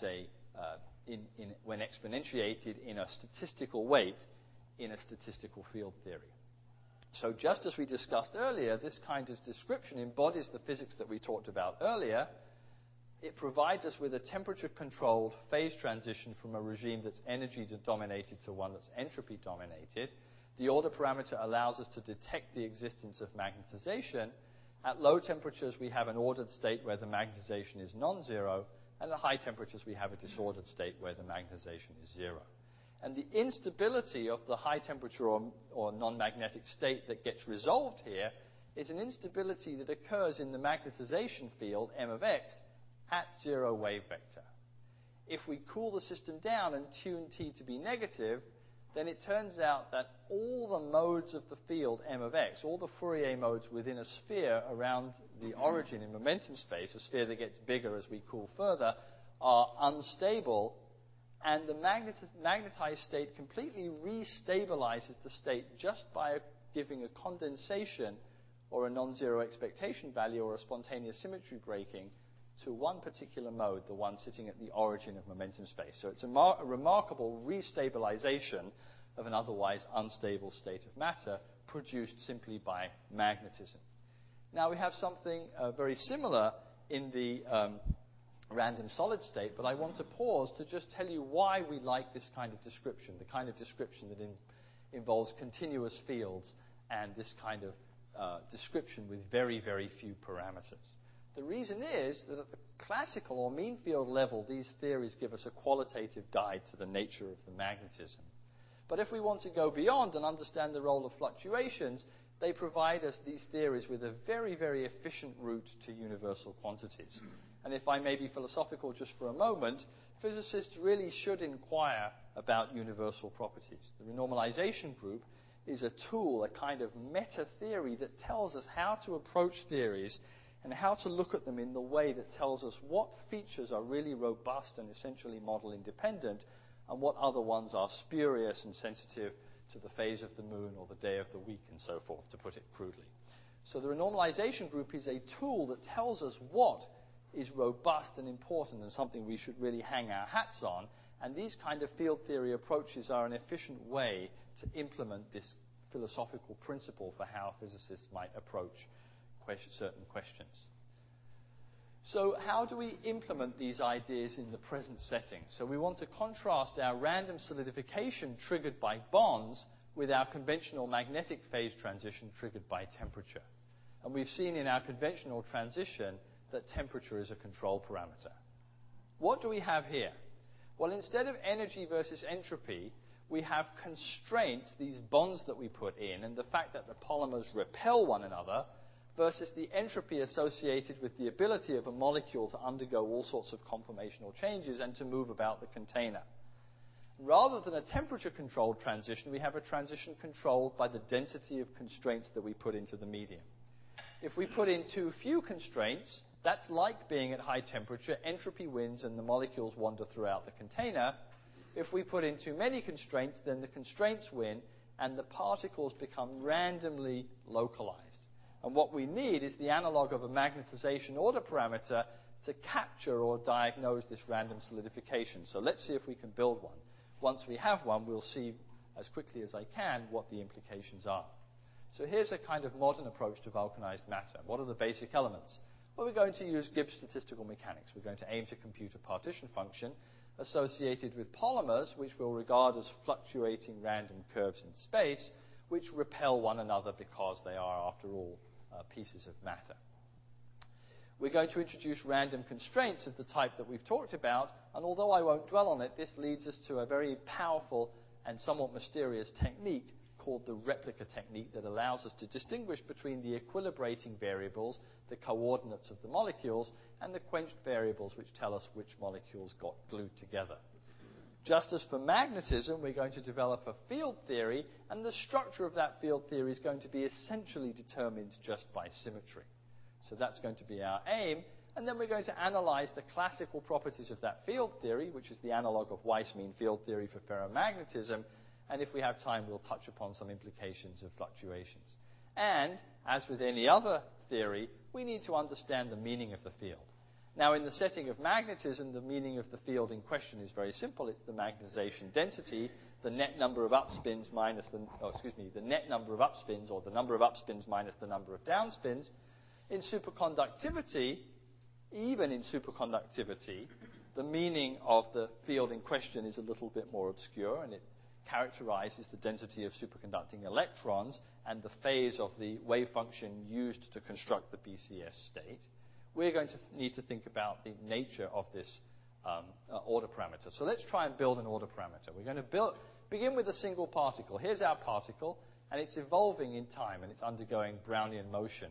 when exponentiated in a statistical weight in a statistical field theory. So just as we discussed earlier, this kind of description embodies the physics that we talked about earlier. It provides us with a temperature-controlled phase transition from a regime that's energy-dominated to one that's entropy-dominated. The order parameter allows us to detect the existence of magnetization. At low temperatures, we have an ordered state where the magnetization is non-zero, and at high temperatures, we have a disordered state where the magnetization is zero. And the instability of the high temperature or non-magnetic state that gets resolved here is an instability that occurs in the magnetization field, m of x, at zero wave vector. If we cool the system down and tune t to be negative, then it turns out that all the modes of the field m of x, all the Fourier modes within a sphere around the origin in momentum space, a sphere that gets bigger as we cool further, are unstable, and the magnetized state completely restabilizes the state just by giving a condensation or a non-zero expectation value or a spontaneous symmetry breaking to one particular mode, the one sitting at the origin of momentum space. So it's a remarkable restabilization of an otherwise unstable state of matter produced simply by magnetism. Now we have something very similar in the random solid state, but I want to pause to just tell you why we like this kind of description, the kind of description that involves continuous fields and this kind of description with very, very few parameters. The reason is that at the classical or mean field level, these theories give us a qualitative guide to the nature of the magnetism. But if we want to go beyond and understand the role of fluctuations, they provide us, these theories, with a very, very efficient route to universal quantities. And if I may be philosophical just for a moment, physicists really should inquire about universal properties. The renormalization group is a tool, a kind of meta-theory that tells us how to approach theories and how to look at them in the way that tells us what features are really robust and essentially model-independent, and what other ones are spurious and sensitive to the phase of the moon or the day of the week and so forth, to put it crudely. So the renormalization group is a tool that tells us what is robust and important and something we should really hang our hats on, and these kind of field theory approaches are an efficient way to implement this philosophical principle for how physicists might approach certain questions. So how do we implement these ideas in the present setting? So we want to contrast our random solidification triggered by bonds with our conventional magnetic phase transition triggered by temperature. And we've seen in our conventional transition that temperature is a control parameter. What do we have here? Well, instead of energy versus entropy, we have constraints, these bonds that we put in, and the fact that the polymers repel one another, versus the entropy associated with the ability of a molecule to undergo all sorts of conformational changes and to move about the container. Rather than a temperature-controlled transition, we have a transition controlled by the density of constraints that we put into the medium. If we put in too few constraints, that's like being at high temperature. Entropy wins and the molecules wander throughout the container. If we put in too many constraints, then the constraints win and the particles become randomly localized. And what we need is the analog of a magnetization order parameter to capture or diagnose this random solidification. So let's see if we can build one. Once we have one, we'll see as quickly as I can what the implications are. So here's a kind of modern approach to vulcanized matter. What are the basic elements? Well, we're going to use Gibbs statistical mechanics. We're going to aim to compute a partition function associated with polymers, which we'll regard as fluctuating random curves in space, which repel one another because they are, after all, pieces of matter. We're going to introduce random constraints of the type that we've talked about, and although I won't dwell on it, this leads us to a very powerful and somewhat mysterious technique called the replica technique that allows us to distinguish between the equilibrating variables, the coordinates of the molecules, and the quenched variables which tell us which molecules got glued together. Just as for magnetism, we're going to develop a field theory, and the structure of that field theory is going to be essentially determined just by symmetry. So that's going to be our aim, and then we're going to analyze the classical properties of that field theory, which is the analog of Weiss's field theory for ferromagnetism, and if we have time, we'll touch upon some implications of fluctuations. And, as with any other theory, we need to understand the meaning of the field. Now, in the setting of magnetism, the meaning of the field in question is very simple. It's the magnetization density, the net number of upspins minus the net number of upspins, or the number of upspins minus the number of downspins. In superconductivity, even in superconductivity, the meaning of the field in question is a little bit more obscure, and it characterizes the density of superconducting electrons and the phase of the wave function used to construct the BCS state. We're going to need to think about the nature of this order parameter. So let's try and build an order parameter. We're going to begin with a single particle. Here's our particle, and it's evolving in time, and it's undergoing Brownian motion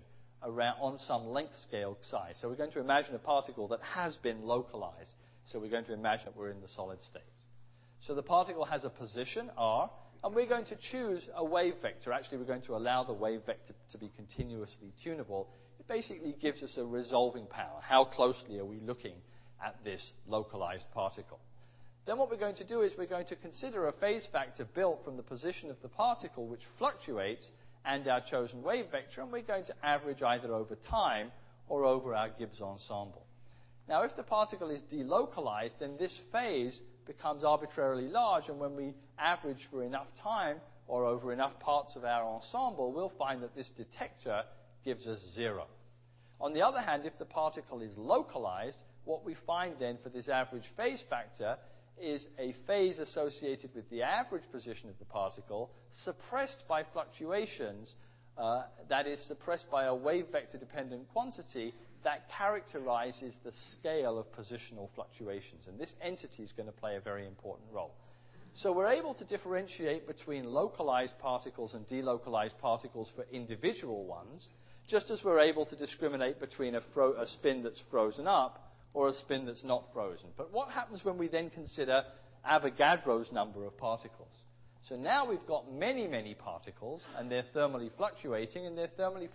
on some length scale psi. So we're going to imagine a particle that has been localized. So we're going to imagine that we're in the solid state. So the particle has a position, r, and we're going to choose a wave vector. Actually, we're going to allow the wave vector to be continuously tunable. It basically gives us a resolving power. How closely are we looking at this localized particle? Then what we're going to do is we're going to consider a phase factor built from the position of the particle, which fluctuates, and our chosen wave vector, and we're going to average either over time or over our Gibbs ensemble. Now, if the particle is delocalized, then this phase becomes arbitrarily large, and when we average for enough time or over enough parts of our ensemble, we'll find that this detector gives us 0. On the other hand, if the particle is localized, what we find then for this average phase factor is a phase associated with the average position of the particle suppressed by fluctuations, that is, suppressed by a wave vector-dependent quantity that characterizes the scale of positional fluctuations. And this entity is going to play a very important role. So we're able to differentiate between localized particles and delocalized particles for individual ones, just as we're able to discriminate between a spin that's frozen up or a spin that's not frozen. But what happens when we then consider Avogadro's number of particles? So now we've got many, many particles, and they're thermally fluctuating, and they're thermally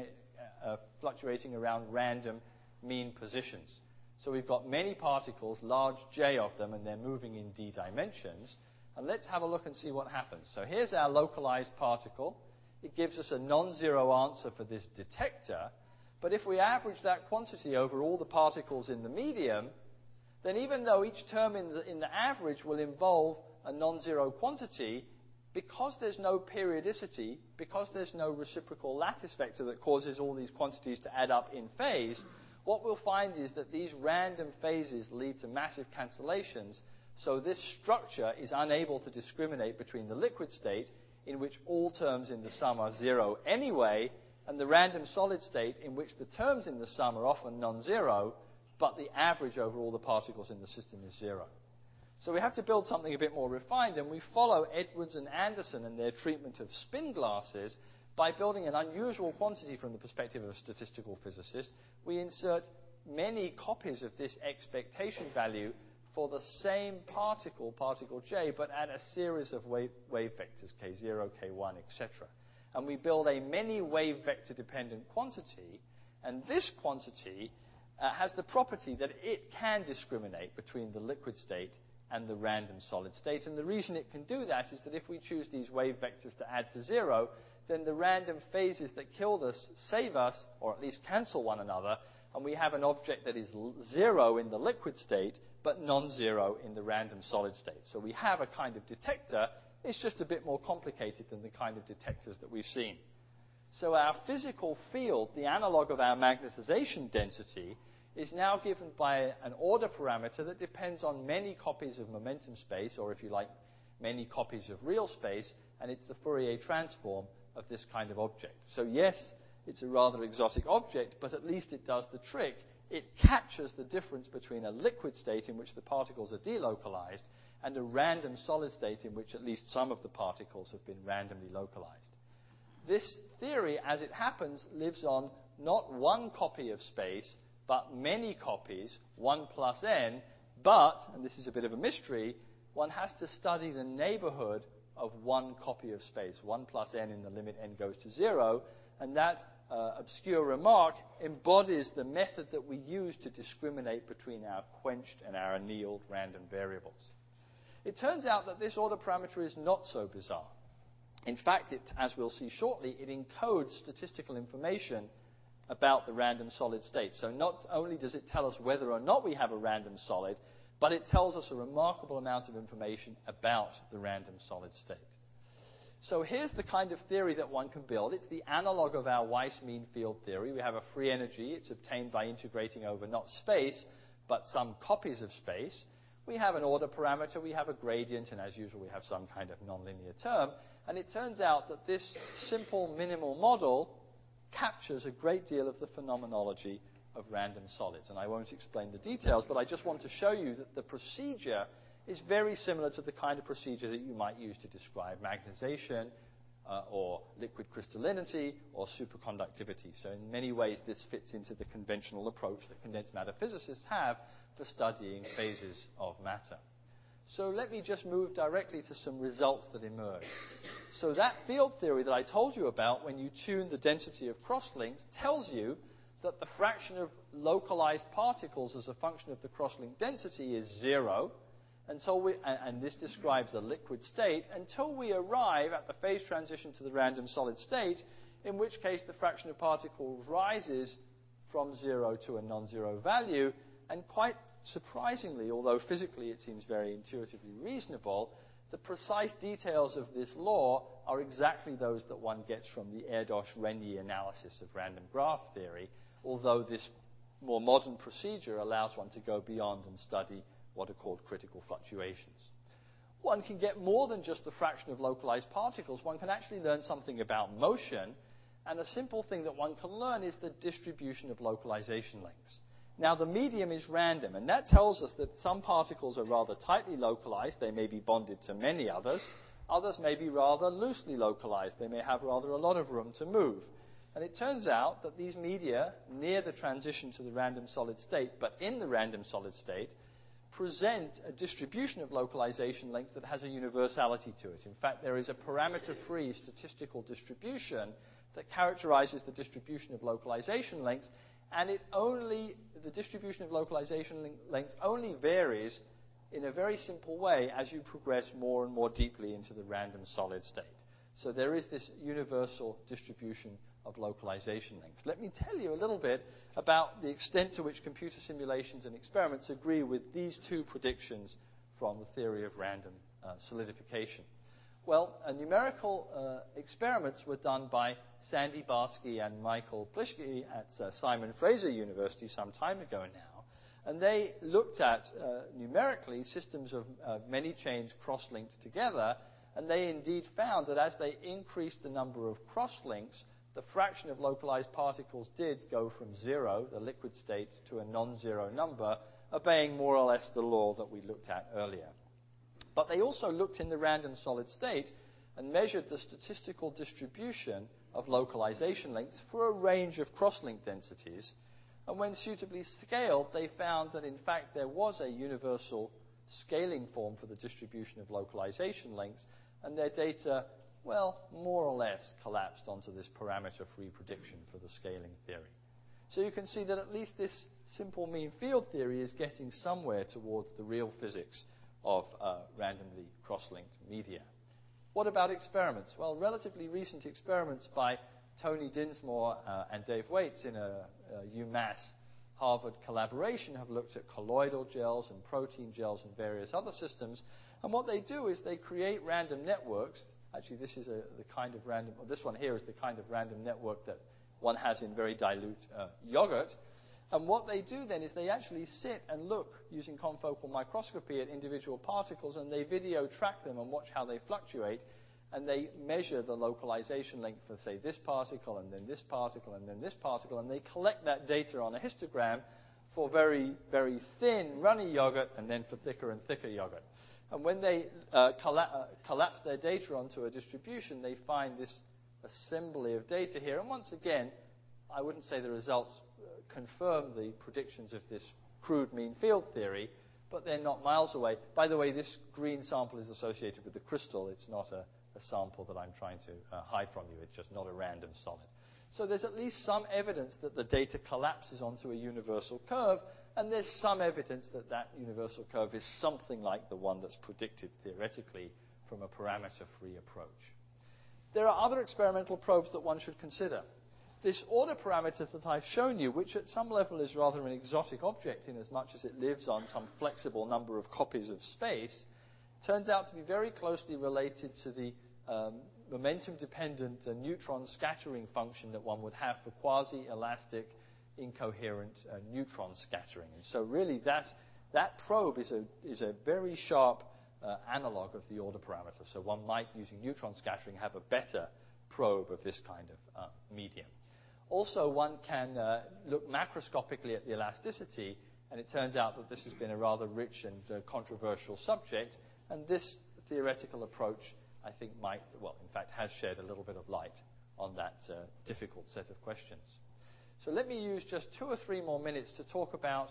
fluctuating around random mean positions. So we've got many particles, large J of them, and they're moving in d dimensions. And let's have a look and see what happens. So here's our localized particle. It gives us a non-zero answer for this detector. But if we average that quantity over all the particles in the medium, then even though each term in the average will involve a non-zero quantity, because there's no periodicity, because there's no reciprocal lattice vector that causes all these quantities to add up in phase, what we'll find is that these random phases lead to massive cancellations, so this structure is unable to discriminate between the liquid state, in which all terms in the sum are zero anyway, and the random solid state, in which the terms in the sum are often non-zero, but the average over all the particles in the system is zero. So we have to build something a bit more refined, and we follow Edwards and Anderson and their treatment of spin glasses by building an unusual quantity from the perspective of a statistical physicist. We insert many copies of this expectation value for the same particle, particle J, but at a series of wave vectors, K0, K1, etc. And we build a many wave vector dependent quantity, and this quantity has the property that it can discriminate between the liquid state and the random solid state. And the reason it can do that is that if we choose these wave vectors to add to zero, then the random phases that killed us save us, or at least cancel one another, and we have an object that is zero in the liquid state, but non-zero in the random solid state. So we have a kind of detector. It's just a bit more complicated than the kind of detectors that we've seen. So our physical field, the analog of our magnetization density, is now given by an order parameter that depends on many copies of momentum space, or if you like, many copies of real space, and it's the Fourier transform of this kind of object. So yes, it's a rather exotic object, but at least it does the trick. It captures the difference between a liquid state in which the particles are delocalized and a random solid state in which at least some of the particles have been randomly localized. This theory, as it happens, lives on not one copy of space, but many copies, 1 plus n, but, and this is a bit of a mystery, one has to study the neighborhood of one copy of space, 1 plus n in the limit n goes to 0, and that obscure remark embodies the method that we use to discriminate between our quenched and our annealed random variables. It turns out that this order parameter is not so bizarre. In fact, as we'll see shortly, it encodes statistical information about the random solid state. So not only does it tell us whether or not we have a random solid, but it tells us a remarkable amount of information about the random solid state. So here's the kind of theory that one can build. It's the analog of our Weiss mean field theory. We have a free energy. It's obtained by integrating over not space, but some copies of space. We have an order parameter. We have a gradient. And as usual, we have some kind of nonlinear term. And it turns out that this simple minimal model captures a great deal of the phenomenology of random solids. And I won't explain the details, but I just want to show you that the procedure is very similar to the kind of procedure that you might use to describe magnetization or liquid crystallinity or superconductivity. So in many ways, this fits into the conventional approach that condensed matter physicists have for studying phases of matter. So let me just move directly to some results that emerge. So that field theory that I told you about, when you tune the density of crosslinks, tells you that the fraction of localized particles as a function of the crosslink density is 0, and this describes a liquid state, until we arrive at the phase transition to the random solid state, in which case the fraction of particles rises from 0 to a non-zero value, and quite surprisingly, although physically it seems very intuitively reasonable, the precise details of this law are exactly those that one gets from the Erdos-Renyi analysis of random graph theory, although this more modern procedure allows one to go beyond and study what are called critical fluctuations. One can get more than just the fraction of localized particles. One can actually learn something about motion, and a simple thing that one can learn is the distribution of localization lengths. Now, the medium is random, and that tells us that some particles are rather tightly localized. They may be bonded to many others. Others may be rather loosely localized. They may have rather a lot of room to move. And it turns out that these media, near the transition to the random solid state, but in the random solid state, present a distribution of localization lengths that has a universality to it. In fact, there is a parameter-free statistical distribution that characterizes the distribution of localization lengths, and the distribution of localization lengths only varies in a very simple way as you progress more and more deeply into the random solid state. So there is this universal distribution of localization lengths. Let me tell you a little bit about the extent to which computer simulations and experiments agree with these two predictions from the theory of random solidification. Well, numerical experiments were done by Sandy Barsky and Michael Plischke at Simon Fraser University some time ago now. And they looked at, numerically, systems of many chains cross-linked together, and they indeed found that as they increased the number of cross-links, the fraction of localized particles did go from 0, the liquid state, to a non-zero number, obeying more or less the law that we looked at earlier. But they also looked in the random solid state and measured the statistical distribution of localization lengths for a range of cross-link densities. And when suitably scaled, they found that in fact there was a universal scaling form for the distribution of localization lengths, and their data, well, more or less collapsed onto this parameter-free prediction for the scaling theory. So you can see that at least this simple mean field theory is getting somewhere towards the real physics of randomly cross-linked media. What about experiments? Well, relatively recent experiments by Tony Dinsmore and Dave Waits in a UMass Harvard collaboration have looked at colloidal gels and protein gels and various other systems. And what they do is they create random networks. Actually, this is the kind of random, or this one here is the kind of random network that one has in very dilute yogurt. And what they do then is they actually sit and look using confocal microscopy at individual particles, and they video track them and watch how they fluctuate. And they measure the localization length for, say, this particle, and then this particle, and then this particle, and they collect that data on a histogram for very, very thin, runny yogurt, and then for thicker and thicker yogurt. And when they collapse their data onto a distribution, they find this assembly of data here. And once again, I wouldn't say the results confirm the predictions of this crude mean field theory, but they're not miles away. By the way, this green sample is associated with the crystal. It's not a sample that I'm trying to hide from you. It's just not a random solid. So there's at least some evidence that the data collapses onto a universal curve, and there's some evidence that that universal curve is something like the one that's predicted theoretically from a parameter-free approach. There are other experimental probes that one should consider. This order parameter that I've shown you, which at some level is rather an exotic object in as much as it lives on some flexible number of copies of space, turns out to be very closely related to the momentum-dependent neutron scattering function that one would have for quasi-elastic, incoherent neutron scattering. And so really that probe is a very sharp analog of the order parameter. So one might, using neutron scattering, have a better probe of this kind of medium. Also, one can look macroscopically at the elasticity, and it turns out that this has been a rather rich and controversial subject, and this theoretical approach, I think, might, well, in fact, has shed a little bit of light on that difficult set of questions. So let me use just 2 or 3 more minutes to talk about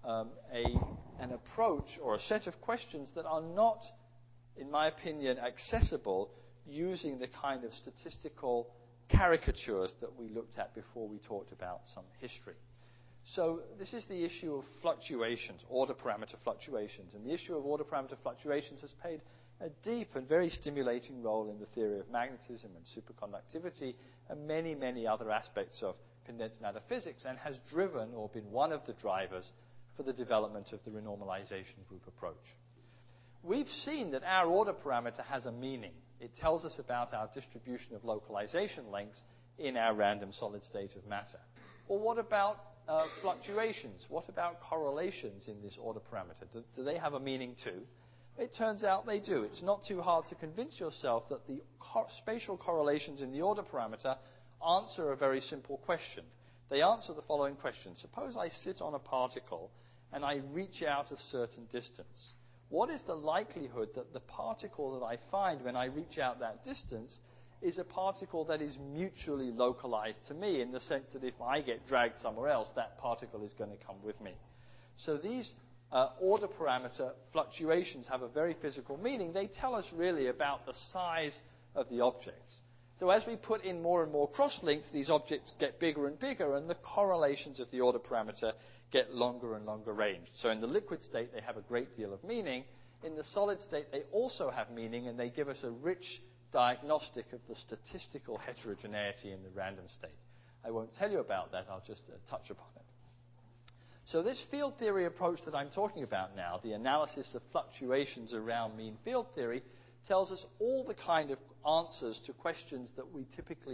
an approach or a set of questions that are not, in my opinion, accessible using the kind of statistical caricatures that we looked at before we talked about some history. So this is the issue of fluctuations, order parameter fluctuations. And the issue of order parameter fluctuations has played a deep and very stimulating role in the theory of magnetism and superconductivity and many, many other aspects of condensed matter physics, and has driven or been one of the drivers for the development of the renormalization group approach. We've seen that our order parameter has a meaning. It tells us about our distribution of localization lengths in our random solid state of matter. Well, what about fluctuations? What about correlations in this order parameter? Do they have a meaning too? It turns out they do. It's not too hard to convince yourself that the spatial correlations in the order parameter answer a very simple question. They answer the following question. Suppose I sit on a particle and I reach out a certain distance. What is the likelihood that the particle that I find when I reach out that distance is a particle that is mutually localized to me, in the sense that if I get dragged somewhere else, that particle is going to come with me? So these order parameter fluctuations have a very physical meaning. They tell us really about the size of the objects. So as we put in more and more cross-links, these objects get bigger and bigger, and the correlations of the order parameter get longer and longer ranged. So in the liquid state, they have a great deal of meaning. In the solid state, they also have meaning, and they give us a rich diagnostic of the statistical heterogeneity in the random state. I won't tell you about that. I'll just touch upon it. So this field theory approach that I'm talking about now, the analysis of fluctuations around mean field theory, tells us all the kind of answers to questions that we typically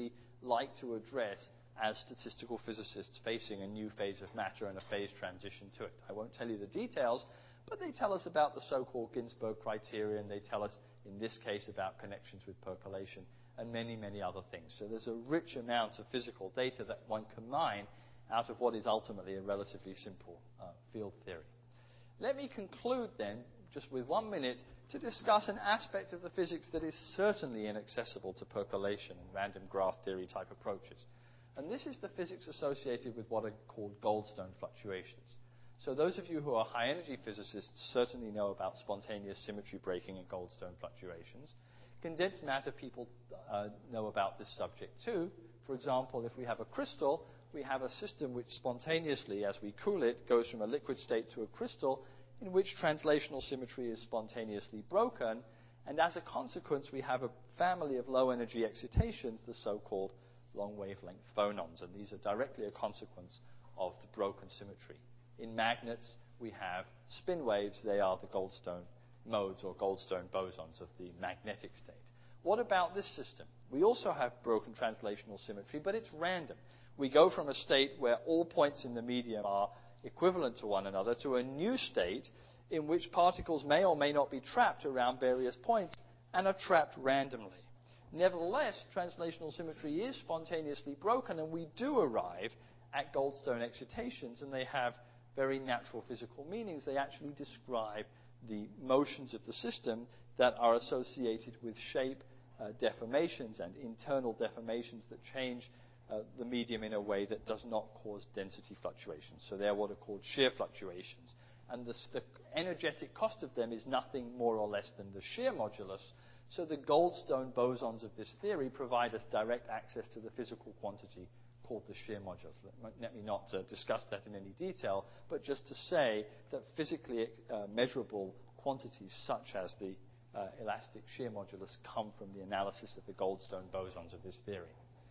like to address as statistical physicists facing a new phase of matter and a phase transition to it. I won't tell you the details, but they tell us about the so-called Ginzburg criterion. They tell us, in this case, about connections with percolation and many, many other things. So there's a rich amount of physical data that one can mine out of what is ultimately a relatively simple field theory. Let me conclude then, just with 1 minute, to discuss an aspect of the physics that is certainly inaccessible to percolation and random graph theory type approaches. And this is the physics associated with what are called Goldstone fluctuations. So those of you who are high-energy physicists certainly know about spontaneous symmetry breaking and Goldstone fluctuations. Condensed matter people know about this subject too. For example, if we have a crystal, we have a system which spontaneously, as we cool it, goes from a liquid state to a crystal, in which translational symmetry is spontaneously broken, and as a consequence we have a family of low-energy excitations, the so-called long-wavelength phonons, and these are directly a consequence of the broken symmetry. In magnets, we have spin waves. They are the Goldstone modes or Goldstone bosons of the magnetic state. What about this system? We also have broken translational symmetry, but it's random. We go from a state where all points in the medium are equivalent to one another to a new state in which particles may or may not be trapped around various points and are trapped randomly. Nevertheless, translational symmetry is spontaneously broken, and we do arrive at Goldstone excitations, and they have very natural physical meanings. They actually describe the motions of the system that are associated with shape deformations and internal deformations that change the medium in a way that does not cause density fluctuations. So they're what are called shear fluctuations. And the energetic cost of them is nothing more or less than the shear modulus. So the Goldstone bosons of this theory provide us direct access to the physical quantity called the shear modulus. Let me not discuss that in any detail, but just to say that physically measurable quantities such as the elastic shear modulus come from the analysis of the Goldstone bosons of this theory.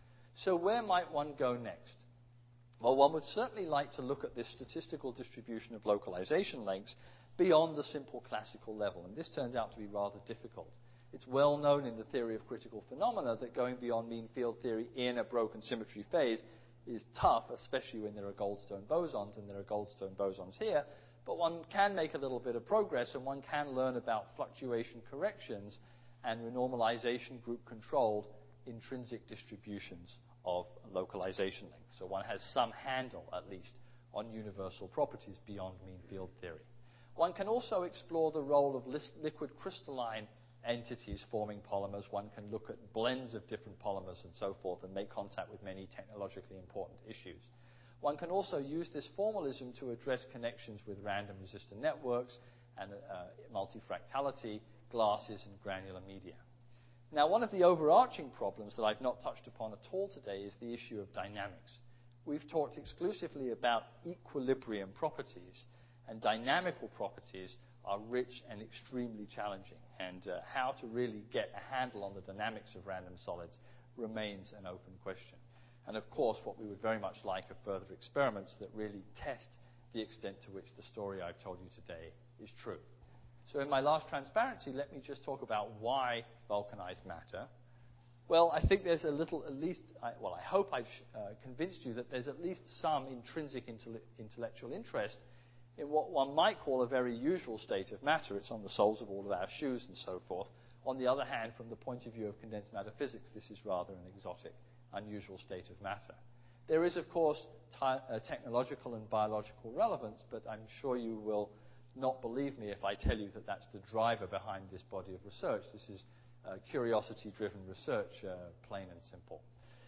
So where might one go next? Well, one would certainly like to look at this statistical distribution of localization lengths beyond the simple classical level, and this turns out to be rather difficult. It's well known in the theory of critical phenomena that going beyond mean field theory in a broken symmetry phase is tough, especially when there are Goldstone bosons, and there are Goldstone bosons here. But one can make a little bit of progress, and one can learn about fluctuation corrections and renormalization group controlled intrinsic distributions of localization length. So one has some handle, at least, on universal properties beyond mean field theory. One can also explore the role of liquid crystalline entities forming polymers. One can look at blends of different polymers and so forth and make contact with many technologically important issues. One can also use this formalism to address connections with random resistor networks and multifractality, glasses, and granular media. Now, one of the overarching problems that I've not touched upon at all today is the issue of dynamics. We've talked exclusively about equilibrium properties, and dynamical properties are rich and extremely challenging, and how to really get a handle on the dynamics of random solids remains an open question. And of course, what we would very much like are further experiments that really test the extent to which the story I've told you today is true. So in my last transparency, let me just talk about why vulcanized matter. Well, I think there's a little, at least, I hope I've convinced you that there's at least some intrinsic intellectual interest in what one might call a very usual state of matter. It's on the soles of all of our shoes and so forth. On the other hand, from the point of view of condensed matter physics, this is rather an exotic, unusual state of matter. There is, of course, technological and biological relevance, but I'm sure you will not believe me if I tell you that that's the driver behind this body of research. This is curiosity-driven research, plain and simple.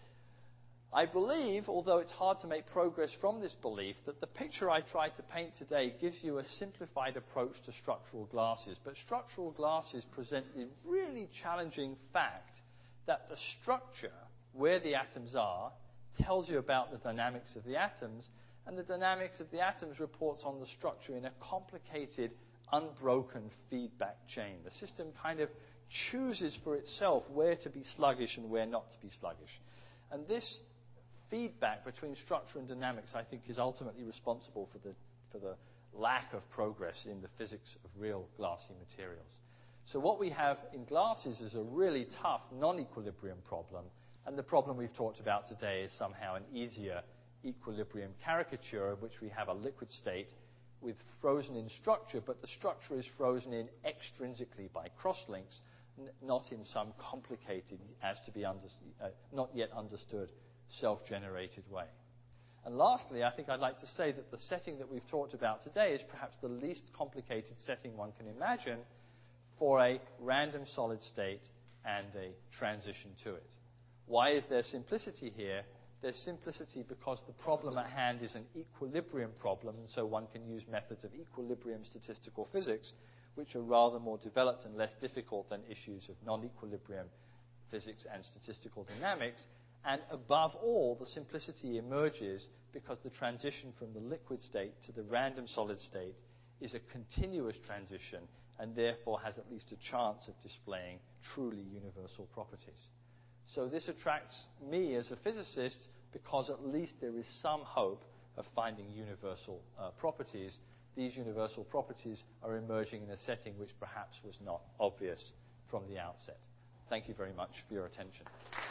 I believe, although it's hard to make progress from this belief, that the picture I tried to paint today gives you a simplified approach to structural glasses. But structural glasses present the really challenging fact that the structure, where the atoms are, tells you about the dynamics of the atoms, and the dynamics of the atoms reports on the structure in a complicated, unbroken feedback chain. The system kind of chooses for itself where to be sluggish and where not to be sluggish. And this feedback between structure and dynamics, I think, is ultimately responsible for the lack of progress in the physics of real glassy materials. So what we have in glasses is a really tough non-equilibrium problem, And the problem we've talked about today is somehow an easier equilibrium caricature in which we have a liquid state with frozen in structure, but the structure is frozen in extrinsically by crosslinks, not in some complicated, not yet understood, self-generated way. And lastly, I think I'd like to say that the setting that we've talked about today is perhaps the least complicated setting one can imagine for a random solid state and a transition to it. Why is there simplicity here? There's simplicity because the problem at hand is an equilibrium problem, and so one can use methods of equilibrium statistical physics, which are rather more developed and less difficult than issues of non-equilibrium physics and statistical dynamics. And above all, the simplicity emerges because the transition from the liquid state to the random solid state is a continuous transition and therefore has at least a chance of displaying truly universal properties. So this attracts me as a physicist because at least there is some hope of finding universal properties. These universal properties are emerging in a setting which perhaps was not obvious from the outset. Thank you very much for your attention.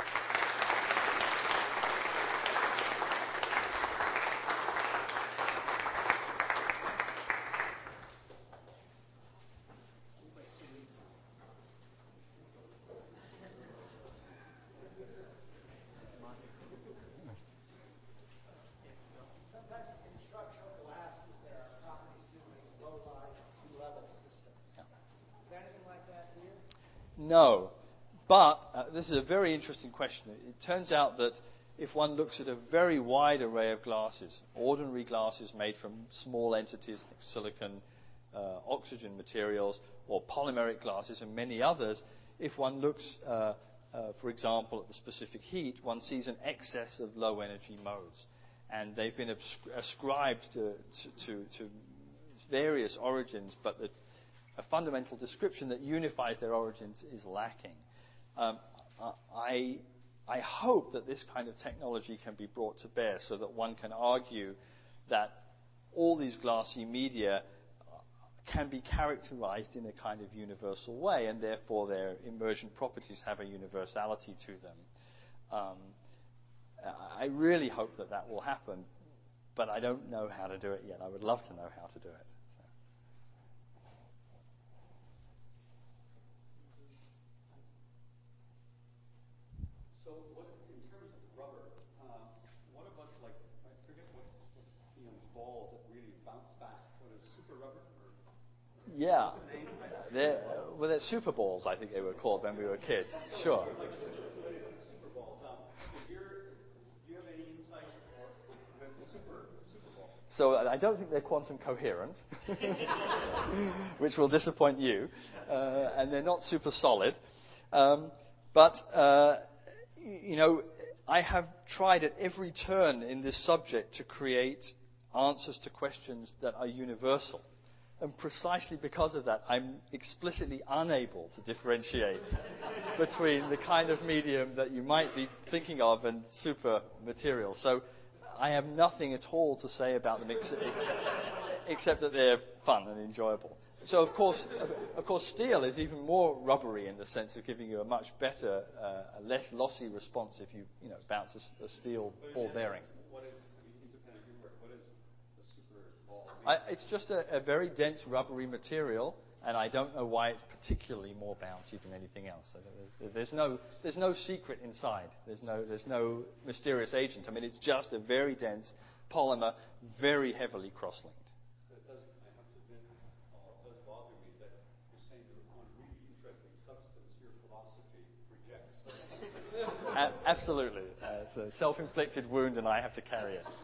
No, but this is a very interesting question. It turns out that if one looks at a very wide array of glasses, ordinary glasses made from small entities like silicon, oxygen materials, or polymeric glasses and many others, if one looks, for example, at the specific heat, one sees an excess of low-energy modes. And they've been ascribed to various origins, but a fundamental description that unifies their origins is lacking. I hope that this kind of technology can be brought to bear so that one can argue that all these glassy media can be characterized in a kind of universal way, and therefore their emergent properties have a universality to them. I really hope that that will happen, but I don't know how to do it yet. I would love to know how to do it. So what, in terms of rubber, what about, like, I forget what balls that really bounce back? What is super rubber? Yeah. What's the name? Well, they're super balls, I think they were called when we were kids. Sure. Like super balls. Do you have any insight with super balls? So I don't think they're quantum coherent, which will disappoint you, and they're not super solid. But I have tried at every turn in this subject to create answers to questions that are universal. And precisely because of that, I'm explicitly unable to differentiate between the kind of medium that you might be thinking of and super material. So I have nothing at all to say about them except that they're fun and enjoyable. So of course, steel is even more rubbery in the sense of giving you a much better, less lossy response if you bounce a steel ball bearing. What is, independent of your work, what is a super ball? It's just a very dense rubbery material, and I don't know why it's particularly more bouncy than anything else. There's no secret inside. There's no mysterious agent. I mean, it's just a very dense polymer, very heavily cross-linked. I have to admit, it does bother me that you're saying that one really interesting substance your philosophy rejects. Absolutely. It's a self-inflicted wound, and I have to carry it.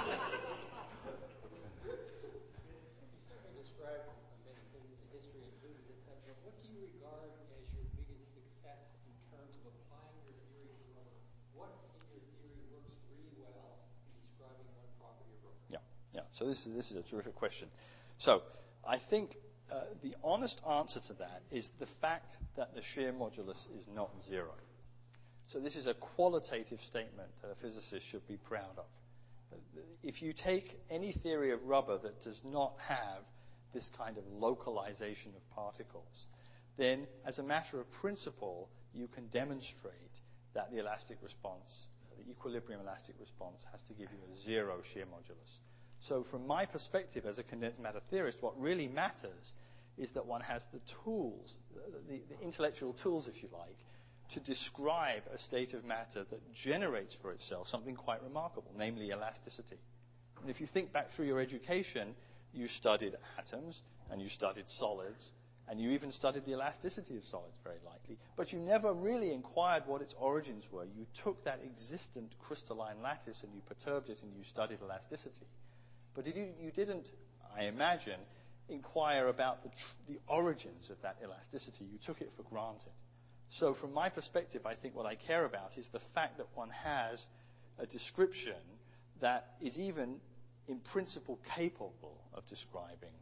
So this is a terrific question. So I think the honest answer to that is the fact that the shear modulus is not zero. So this is a qualitative statement that a physicist should be proud of. If you take any theory of rubber that does not have this kind of localization of particles, then as a matter of principle, you can demonstrate that the elastic response, the equilibrium elastic response, has to give you a zero shear modulus. So from my perspective as a condensed matter theorist, what really matters is that one has the tools, the intellectual tools, if you like, to describe a state of matter that generates for itself something quite remarkable, namely elasticity. And if you think back through your education, you studied atoms, and you studied solids, and you even studied the elasticity of solids, very likely, but you never really inquired what its origins were. You took that existent crystalline lattice and you perturbed it and you studied elasticity. But you didn't, I imagine, inquire about the origins of that elasticity. You took it for granted. So from my perspective, I think what I care about is the fact that one has a description that is even in principle capable of describing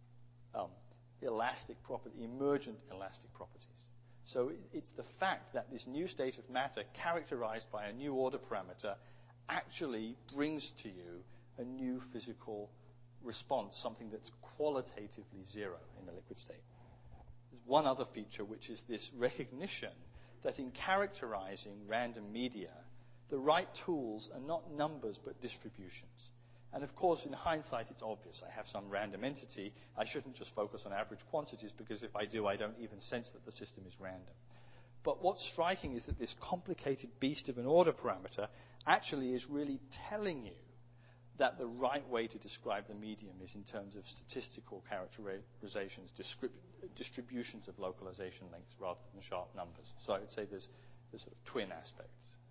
emergent elastic properties. So it's the fact that this new state of matter, characterized by a new order parameter, actually brings to you a new physical response, something that's qualitatively zero in the liquid state. There's one other feature, which is this recognition that in characterizing random media, the right tools are not numbers but distributions. And of course, in hindsight, it's obvious. I have some random entity. I shouldn't just focus on average quantities, because if I do, I don't even sense that the system is random. But what's striking is that this complicated beast of an order parameter actually is really telling you that the right way to describe the medium is in terms of statistical characterizations, distributions of localization lengths rather than sharp numbers. So I would say there's sort of twin aspects.